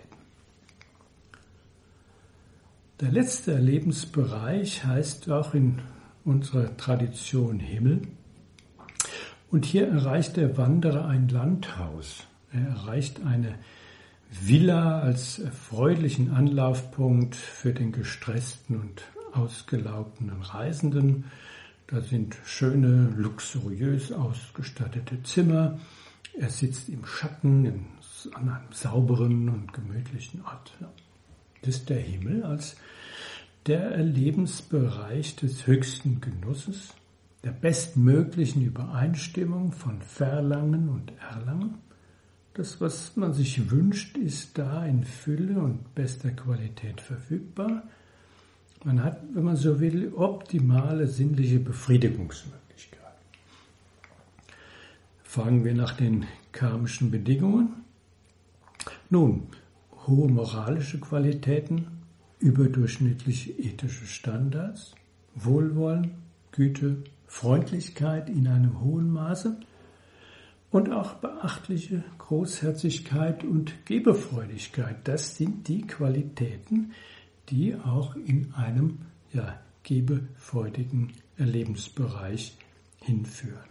Der letzte Lebensbereich heißt auch in unserer Tradition Himmel. Und hier erreicht der Wanderer ein Landhaus. Er erreicht eine Villa als erfreulichen Anlaufpunkt für den gestressten und ausgelaugten Reisenden. Da sind schöne, luxuriös ausgestattete Zimmer. Er sitzt im Schatten in, an einem sauberen und gemütlichen Ort. Das ist der Himmel als der Erlebensbereich des höchsten Genusses, der bestmöglichen Übereinstimmung von Verlangen und Erlangen. Das, was man sich wünscht, ist da in Fülle und bester Qualität verfügbar. Man hat, wenn man so will, optimale sinnliche Befriedigungsmöglichkeiten. Fragen wir nach den karmischen Bedingungen. Nun, hohe moralische Qualitäten, überdurchschnittliche ethische Standards, Wohlwollen, Güte, Freundlichkeit in einem hohen Maße und auch beachtliche Großherzigkeit und Gebefreudigkeit. Das sind die Qualitäten, die auch in einem ja, gebefreudigen Erlebensbereich hinführen.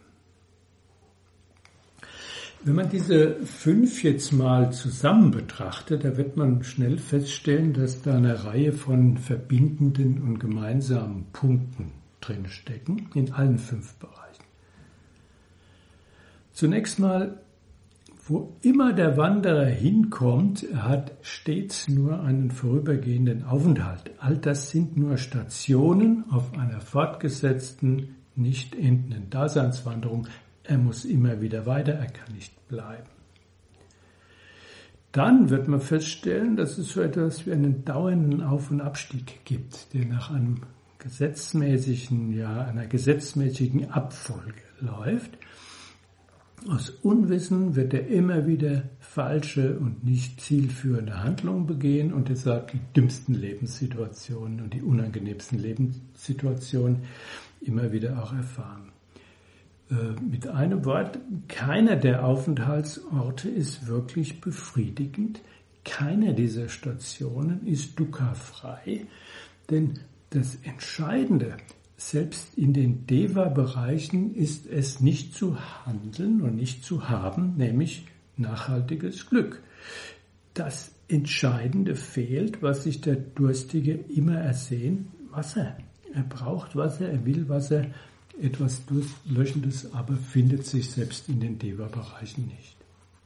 Wenn man diese fünf jetzt mal zusammen betrachtet, da wird man schnell feststellen, dass da eine Reihe von verbindenden und gemeinsamen Punkten drin stecken, in allen fünf Bereichen. Zunächst mal, wo immer der Wanderer hinkommt, er hat stets nur einen vorübergehenden Aufenthalt. All das sind nur Stationen auf einer fortgesetzten, nicht endenden Daseinswanderung. Er muss immer wieder weiter, er kann nicht bleiben. Dann wird man feststellen, dass es so etwas wie einen dauernden Auf- und Abstieg gibt, der nach einem gesetzmäßigen, ja, einer gesetzmäßigen Abfolge läuft. Aus Unwissen wird er immer wieder falsche und nicht zielführende Handlungen begehen und deshalb die dümmsten Lebenssituationen und die unangenehmsten Lebenssituationen immer wieder auch erfahren. Mit einem Wort, keiner der Aufenthaltsorte ist wirklich befriedigend. Keiner dieser Stationen ist dukkha-frei, denn das Entscheidende, selbst in den Deva-Bereichen, ist es nicht zu handeln und nicht zu haben, nämlich nachhaltiges Glück. Das Entscheidende fehlt, was sich der Durstige immer ersehnt, Wasser. Er braucht Wasser, er will Wasser, etwas Durstlöschendes, aber findet sich selbst in den Deva-Bereichen nicht.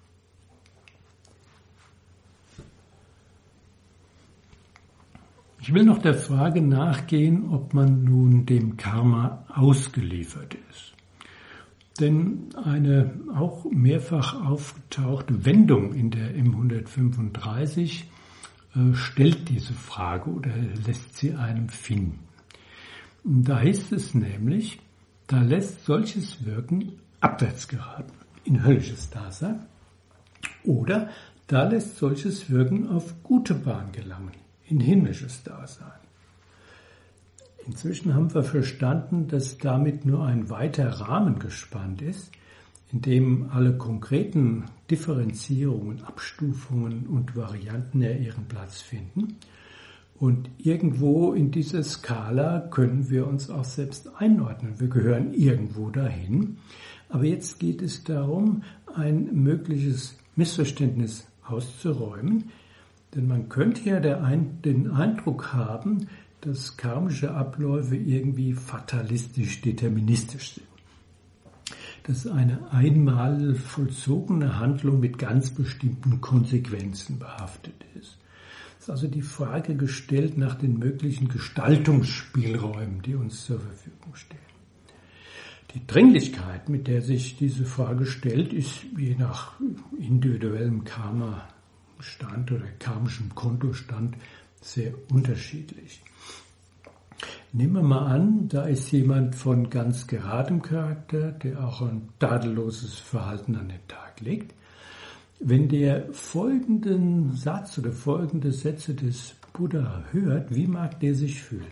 Ich will noch der Frage nachgehen, ob man nun dem Karma ausgeliefert ist. Denn eine auch mehrfach aufgetauchte Wendung in der M hundertfünfunddreißig äh, stellt diese Frage oder lässt sie einem finden. Da heißt es nämlich, da lässt solches Wirken abwärts geraten, in höllisches Dasein, oder da lässt solches Wirken auf gute Bahn gelangen, in himmlisches Dasein. Inzwischen haben wir verstanden, dass damit nur ein weiter Rahmen gespannt ist, in dem alle konkreten Differenzierungen, Abstufungen und Varianten ja ihren Platz finden. Und irgendwo in dieser Skala können wir uns auch selbst einordnen. Wir gehören irgendwo dahin. Aber jetzt geht es darum, ein mögliches Missverständnis auszuräumen. Denn man könnte ja den Eindruck haben, dass karmische Abläufe irgendwie fatalistisch, deterministisch sind. Dass eine einmal vollzogene Handlung mit ganz bestimmten Konsequenzen behaftet ist. Es ist also die Frage gestellt nach den möglichen Gestaltungsspielräumen, die uns zur Verfügung stehen. Die Dringlichkeit, mit der sich diese Frage stellt, ist je nach individuellem Karma-Stand oder karmischem Kontostand sehr unterschiedlich. Nehmen wir mal an, da ist jemand von ganz geradem Charakter, der auch ein tadelloses Verhalten an den Tag legt. Wenn der folgenden Satz oder folgende Sätze des Buddha hört, wie mag der sich fühlen?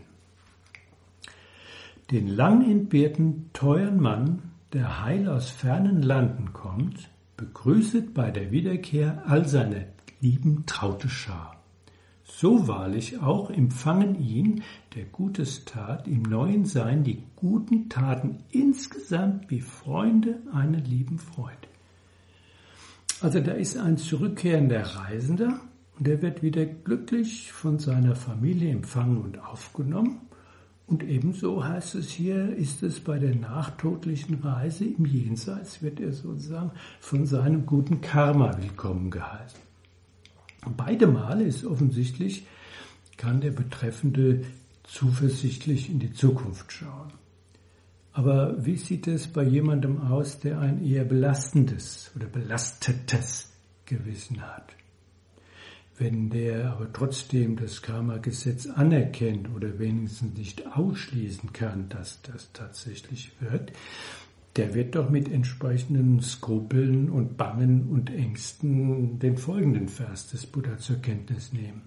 Den lang entbehrten, teuren Mann, der heil aus fernen Landen kommt, begrüßet bei der Wiederkehr all seine lieben traute Schar. So wahrlich auch empfangen ihn, der Gutes tat, im neuen Sein die guten Taten insgesamt wie Freunde einen lieben Freund. Also da ist ein zurückkehrender Reisender und der wird wieder glücklich von seiner Familie empfangen und aufgenommen. Und ebenso heißt es hier, ist es bei der nachtodlichen Reise im Jenseits, wird er sozusagen von seinem guten Karma willkommen geheißen. Beide Male ist offensichtlich, kann der Betreffende zuversichtlich in die Zukunft schauen. Aber wie sieht es bei jemandem aus, der ein eher belastendes oder belastetes Gewissen hat? Wenn der aber trotzdem das Karma-Gesetz anerkennt oder wenigstens nicht ausschließen kann, dass das tatsächlich wird, der wird doch mit entsprechenden Skrupeln und Bangen und Ängsten den folgenden Vers des Buddha zur Kenntnis nehmen.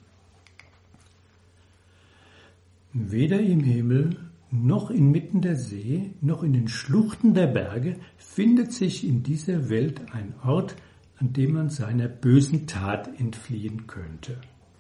Weder im Himmel, noch inmitten der See, noch in den Schluchten der Berge findet sich in dieser Welt ein Ort, an dem man seiner bösen Tat entfliehen könnte.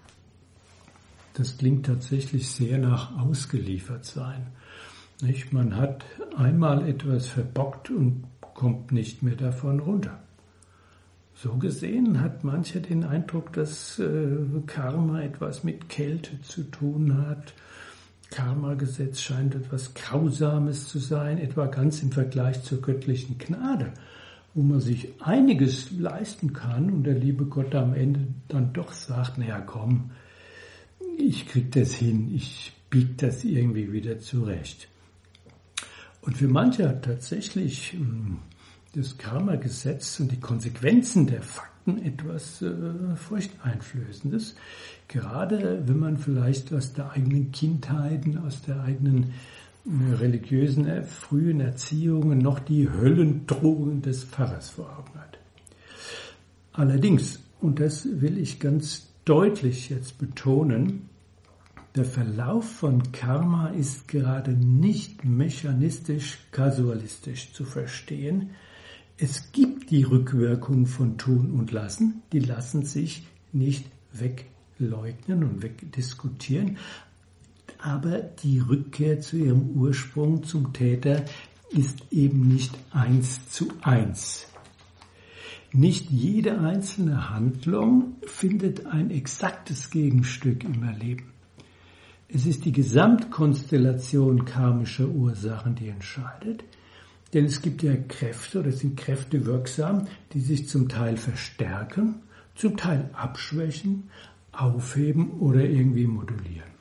Das klingt tatsächlich sehr nach ausgeliefert sein. Nicht? Man hat einmal etwas verbockt und kommt nicht mehr davon runter. So gesehen hat mancher den Eindruck, dass äh, Karma etwas mit Kälte zu tun hat. Karma-Gesetz scheint etwas Grausames zu sein, etwa ganz im Vergleich zur göttlichen Gnade, wo man sich einiges leisten kann und der liebe Gott am Ende dann doch sagt, naja komm, ich krieg das hin, ich biege das irgendwie wieder zurecht. Und für manche hat tatsächlich das Karma-Gesetz und die Konsequenzen der Fakten etwas äh, Furchteinflößendes, gerade wenn man vielleicht aus der eigenen Kindheit, aus der eigenen äh, religiösen äh, frühen Erziehung noch die Höllendrohungen des Pfarrers vor Augen hat. Allerdings, und das will ich ganz deutlich jetzt betonen, der Verlauf von Karma ist gerade nicht mechanistisch-kasualistisch zu verstehen. Es gibt die Rückwirkung von Tun und Lassen, die lassen sich nicht wegleugnen und wegdiskutieren, aber die Rückkehr zu ihrem Ursprung, zum Täter, ist eben nicht eins zu eins. Nicht jede einzelne Handlung findet ein exaktes Gegenstück im Erleben. Es ist die Gesamtkonstellation karmischer Ursachen, die entscheidet. Denn es gibt ja Kräfte oder sind Kräfte wirksam, die sich zum Teil verstärken, zum Teil abschwächen, aufheben oder irgendwie modulieren.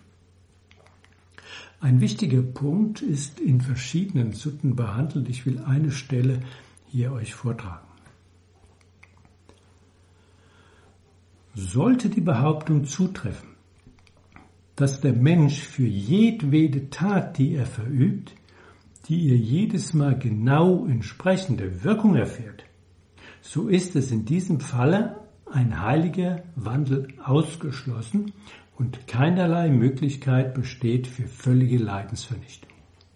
Ein wichtiger Punkt ist in verschiedenen Sutten behandelt. Ich will eine Stelle hier euch vortragen. Sollte die Behauptung zutreffen, dass der Mensch für jedwede Tat, die er verübt, die ihr jedes Mal genau entsprechende Wirkung erfährt, so ist es in diesem Falle ein heiliger Wandel ausgeschlossen und keinerlei Möglichkeit besteht für völlige Leidensvernichtung.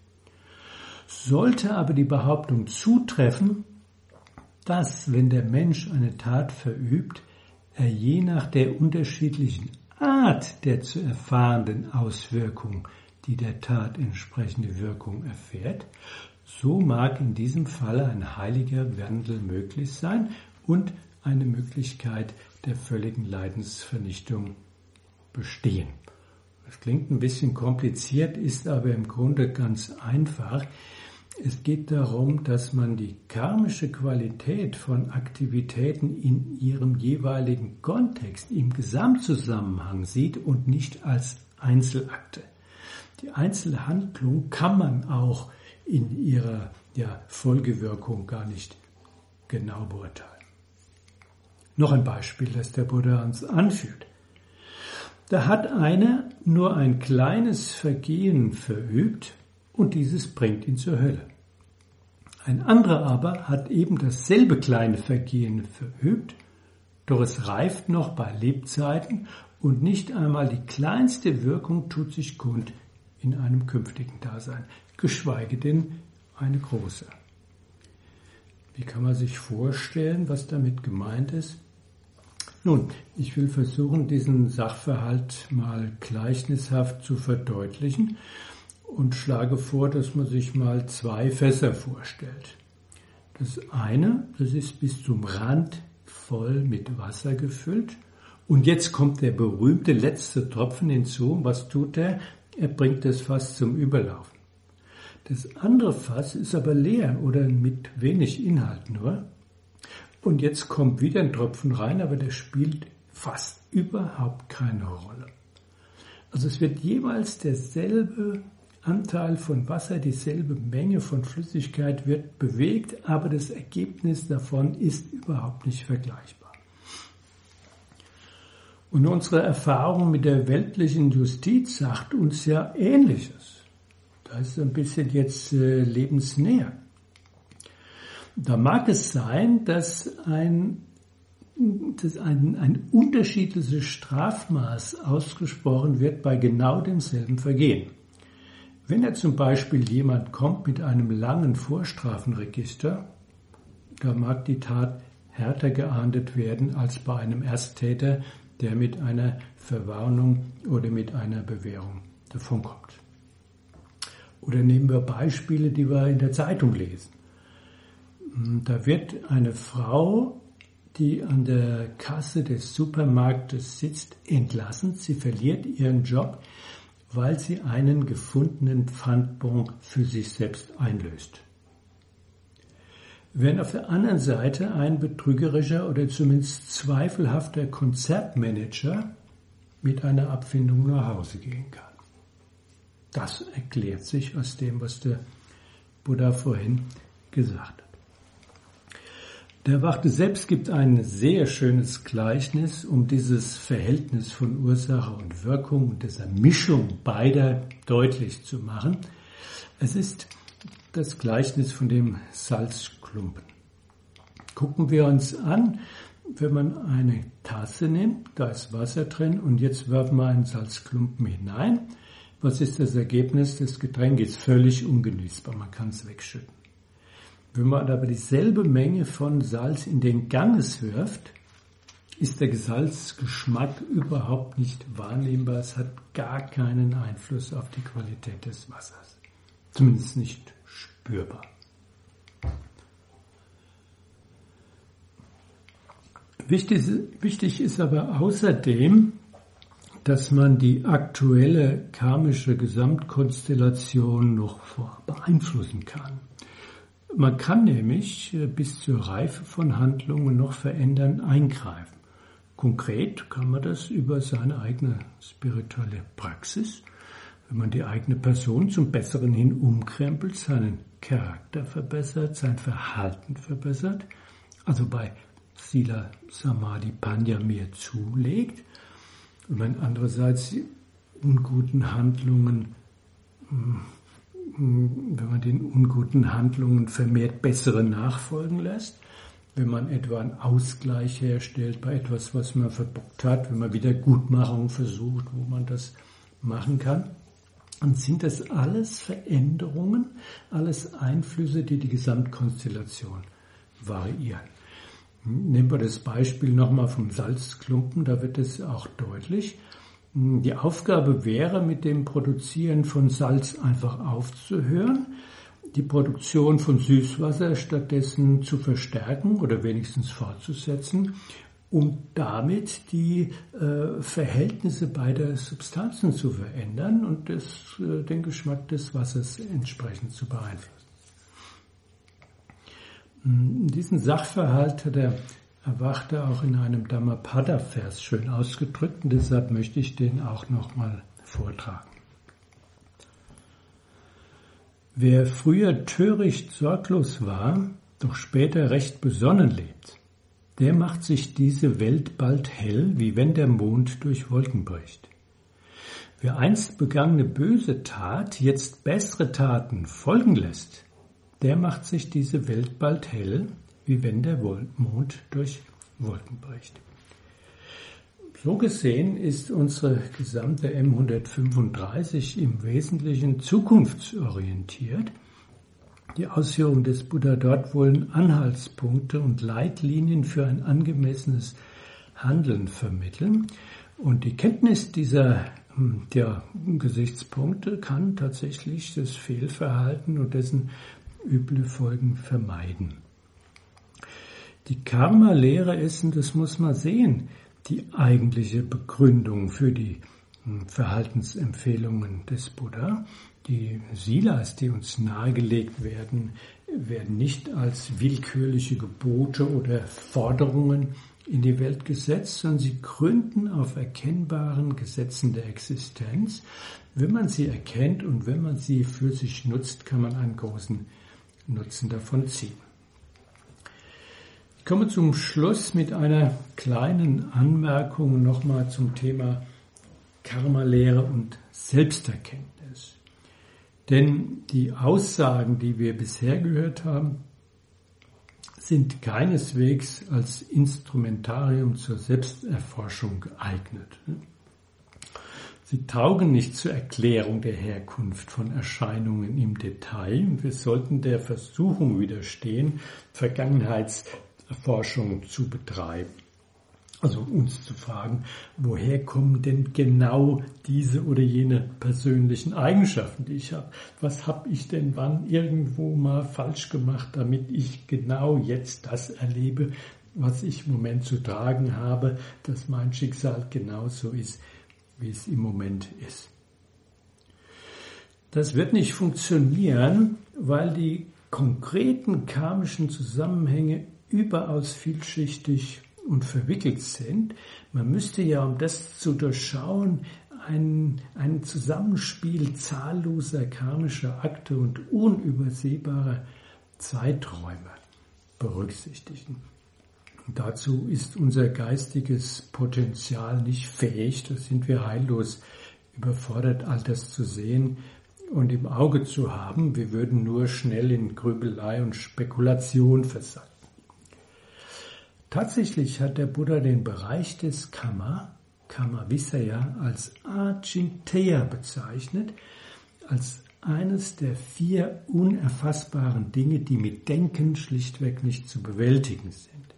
Sollte aber die Behauptung zutreffen, dass, wenn der Mensch eine Tat verübt, er je nach der unterschiedlichen Art der zu erfahrenden Auswirkung, die der Tat entsprechende Wirkung erfährt, so mag in diesem Falle ein heiliger Wandel möglich sein und eine Möglichkeit der völligen Leidensvernichtung bestehen. Das klingt ein bisschen kompliziert, ist aber im Grunde ganz einfach. Es geht darum, dass man die karmische Qualität von Aktivitäten in ihrem jeweiligen Kontext, im Gesamtzusammenhang sieht und nicht als Einzelakte. Die Einzelhandlung kann man auch in ihrer ja, Folgewirkung gar nicht genau beurteilen. Noch ein Beispiel, das der Buddha uns anführt. Da hat einer nur ein kleines Vergehen verübt und dieses bringt ihn zur Hölle. Ein anderer aber hat eben dasselbe kleine Vergehen verübt, doch es reift noch bei Lebzeiten und nicht einmal die kleinste Wirkung tut sich kund in einem künftigen Dasein, geschweige denn eine große. Wie kann man sich vorstellen, was damit gemeint ist? Nun, ich will versuchen, diesen Sachverhalt mal gleichnishaft zu verdeutlichen und schlage vor, dass man sich mal zwei Fässer vorstellt. Das eine, das ist bis zum Rand voll mit Wasser gefüllt und jetzt kommt der berühmte letzte Tropfen hinzu. Was tut er? Er bringt das Fass zum Überlaufen. Das andere Fass ist aber leer oder mit wenig Inhalt nur. Und jetzt kommt wieder ein Tropfen rein, aber der spielt fast überhaupt keine Rolle. Also es wird jeweils derselbe Anteil von Wasser, dieselbe Menge von Flüssigkeit wird bewegt, aber das Ergebnis davon ist überhaupt nicht vergleichbar. Und unsere Erfahrung mit der weltlichen Justiz sagt uns ja Ähnliches. Das ist ein bisschen jetzt äh, lebensnäher. Da mag es sein, dass ein, dass ein, ein unterschiedliches Strafmaß ausgesprochen wird bei genau demselben Vergehen. Wenn ja zum Beispiel jemand kommt mit einem langen Vorstrafenregister, da mag die Tat härter geahndet werden als bei einem Ersttäter, der mit einer Verwarnung oder mit einer Bewährung davonkommt. Oder nehmen wir Beispiele, die wir in der Zeitung lesen. Da wird eine Frau, die an der Kasse des Supermarktes sitzt, entlassen. Sie verliert ihren Job, weil sie einen gefundenen Pfandbon für sich selbst einlöst. Wenn auf der anderen Seite ein betrügerischer oder zumindest zweifelhafter Konzertmanager mit einer Abfindung nach Hause gehen kann. Das erklärt sich aus dem, was der Buddha vorhin gesagt hat. Der Erwachte selbst gibt ein sehr schönes Gleichnis, um dieses Verhältnis von Ursache und Wirkung und dieser Mischung beider deutlich zu machen. Es ist das Gleichnis von dem Salzklumpen. Gucken wir uns an, wenn man eine Tasse nimmt, da ist Wasser drin und jetzt werfen wir einen Salzklumpen hinein. Was ist das Ergebnis? Das Getränk ist völlig ungenießbar, man kann es wegschütten. Wenn man aber dieselbe Menge von Salz in den Ganges wirft, ist der Salzgeschmack überhaupt nicht wahrnehmbar. Es hat gar keinen Einfluss auf die Qualität des Wassers. Zumindest nicht spürbar. Wichtig, wichtig ist aber außerdem, dass man die aktuelle karmische Gesamtkonstellation noch beeinflussen kann. Man kann nämlich bis zur Reife von Handlungen noch verändern, eingreifen. Konkret kann man das über seine eigene spirituelle Praxis, wenn man die eigene Person zum Besseren hin umkrempelt, seinen Charakter verbessert, sein Verhalten verbessert, also bei Sila Samadhi Panya mehr zulegt, und man andererseits die unguten Handlungen wenn man den unguten Handlungen vermehrt bessere nachfolgen lässt, wenn man etwa einen Ausgleich herstellt bei etwas, was man verbockt hat, wenn man Wiedergutmachung versucht, wo man das machen kann, dann sind das alles Veränderungen, alles Einflüsse, die die Gesamtkonstellation variieren. Nehmen wir das Beispiel nochmal vom Salzklumpen, da wird es auch deutlich. Die Aufgabe wäre, mit dem Produzieren von Salz einfach aufzuhören, die Produktion von Süßwasser stattdessen zu verstärken oder wenigstens fortzusetzen, um damit die äh, Verhältnisse beider Substanzen zu verändern und das, äh, den Geschmack des Wassers entsprechend zu beeinflussen. Diesen Sachverhalt hat der Erwachte auch in einem Dhammapada-Vers schön ausgedrückt und deshalb möchte ich den auch nochmal vortragen. Wer früher töricht sorglos war, doch später recht besonnen lebt, der macht sich diese Welt bald hell, wie wenn der Mond durch Wolken bricht. Wer einst begangene böse Tat jetzt bessere Taten folgen lässt, der macht sich diese Welt bald hell, wie wenn der Mond durch Wolken bricht. So gesehen ist unsere gesamte M hundertfünfunddreißig im Wesentlichen zukunftsorientiert. Die Ausführungen des Buddha dort wollen Anhaltspunkte und Leitlinien für ein angemessenes Handeln vermitteln. Und die Kenntnis dieser der Gesichtspunkte kann tatsächlich das Fehlverhalten und dessen üble Folgen vermeiden. Die Karma-Lehre ist, und das muss man sehen, die eigentliche Begründung für die Verhaltensempfehlungen des Buddha. Die Silas, die uns nahegelegt werden, werden nicht als willkürliche Gebote oder Forderungen in die Welt gesetzt, sondern sie gründen auf erkennbaren Gesetzen der Existenz. Wenn man sie erkennt und wenn man sie für sich nutzt, kann man einen großen Nutzen davon ziehen. Ich komme zum Schluss mit einer kleinen Anmerkung nochmal zum Thema Karma-Lehre und Selbsterkenntnis. Denn die Aussagen, die wir bisher gehört haben, sind keineswegs als Instrumentarium zur Selbsterforschung geeignet. Sie taugen nicht zur Erklärung der Herkunft von Erscheinungen im Detail und wir sollten der Versuchung widerstehen, Vergangenheitsforschung zu betreiben. Also uns zu fragen, woher kommen denn genau diese oder jene persönlichen Eigenschaften, die ich habe? Was habe ich denn wann irgendwo mal falsch gemacht, damit ich genau jetzt das erlebe, was ich im Moment zu tragen habe, dass mein Schicksal genauso ist, wie es im Moment ist. Das wird nicht funktionieren, weil die konkreten karmischen Zusammenhänge überaus vielschichtig und verwickelt sind. Man müsste ja, um das zu durchschauen, ein, ein Zusammenspiel zahlloser karmischer Akte und unübersehbarer Zeiträume berücksichtigen. Und dazu ist unser geistiges Potenzial nicht fähig, da sind wir heillos überfordert, all das zu sehen und im Auge zu haben. Wir würden nur schnell in Grübelei und Spekulation versacken. Tatsächlich hat der Buddha den Bereich des Karma, Karma Visaya, als Achintya bezeichnet, als eines der vier unerfassbaren Dinge, die mit Denken schlichtweg nicht zu bewältigen sind.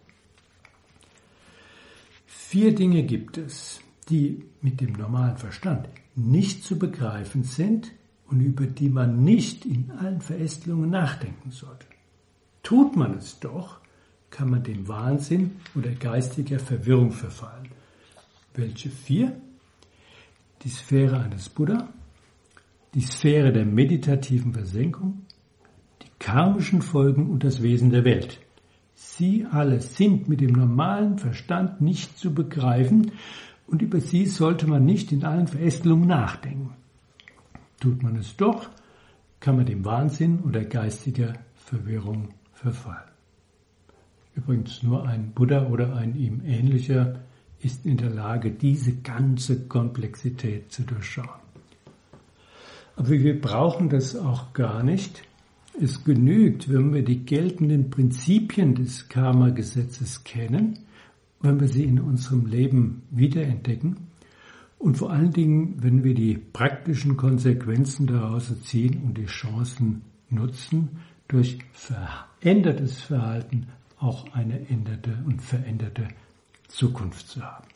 Vier Dinge gibt es, die mit dem normalen Verstand nicht zu begreifen sind und über die man nicht in allen Verästelungen nachdenken sollte. Tut man es doch, kann man dem Wahnsinn oder geistiger Verwirrung verfallen. Welche vier? Die Sphäre eines Buddha, die Sphäre der meditativen Versenkung, die karmischen Folgen und das Wesen der Welt. Sie alle sind mit dem normalen Verstand nicht zu begreifen und über sie sollte man nicht in allen Verästelungen nachdenken. Tut man es doch, kann man dem Wahnsinn oder geistiger Verwirrung verfallen. Übrigens nur ein Buddha oder ein ihm ähnlicher ist in der Lage, diese ganze Komplexität zu durchschauen. Aber wir brauchen das auch gar nicht. Es genügt, wenn wir die geltenden Prinzipien des Karma-Gesetzes kennen, wenn wir sie in unserem Leben wiederentdecken und vor allen Dingen, wenn wir die praktischen Konsequenzen daraus ziehen und die Chancen nutzen, durch verändertes Verhalten auch eine änderte und veränderte Zukunft zu haben.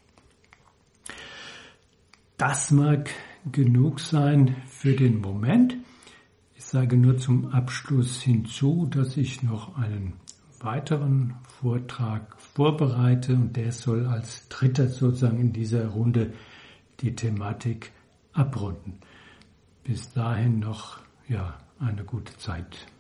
Das mag genug sein für den Moment. Ich sage nur zum Abschluss hinzu, dass ich noch einen weiteren Vortrag vorbereite und der soll als dritter sozusagen in dieser Runde die Thematik abrunden. Bis dahin noch ja, eine gute Zeit.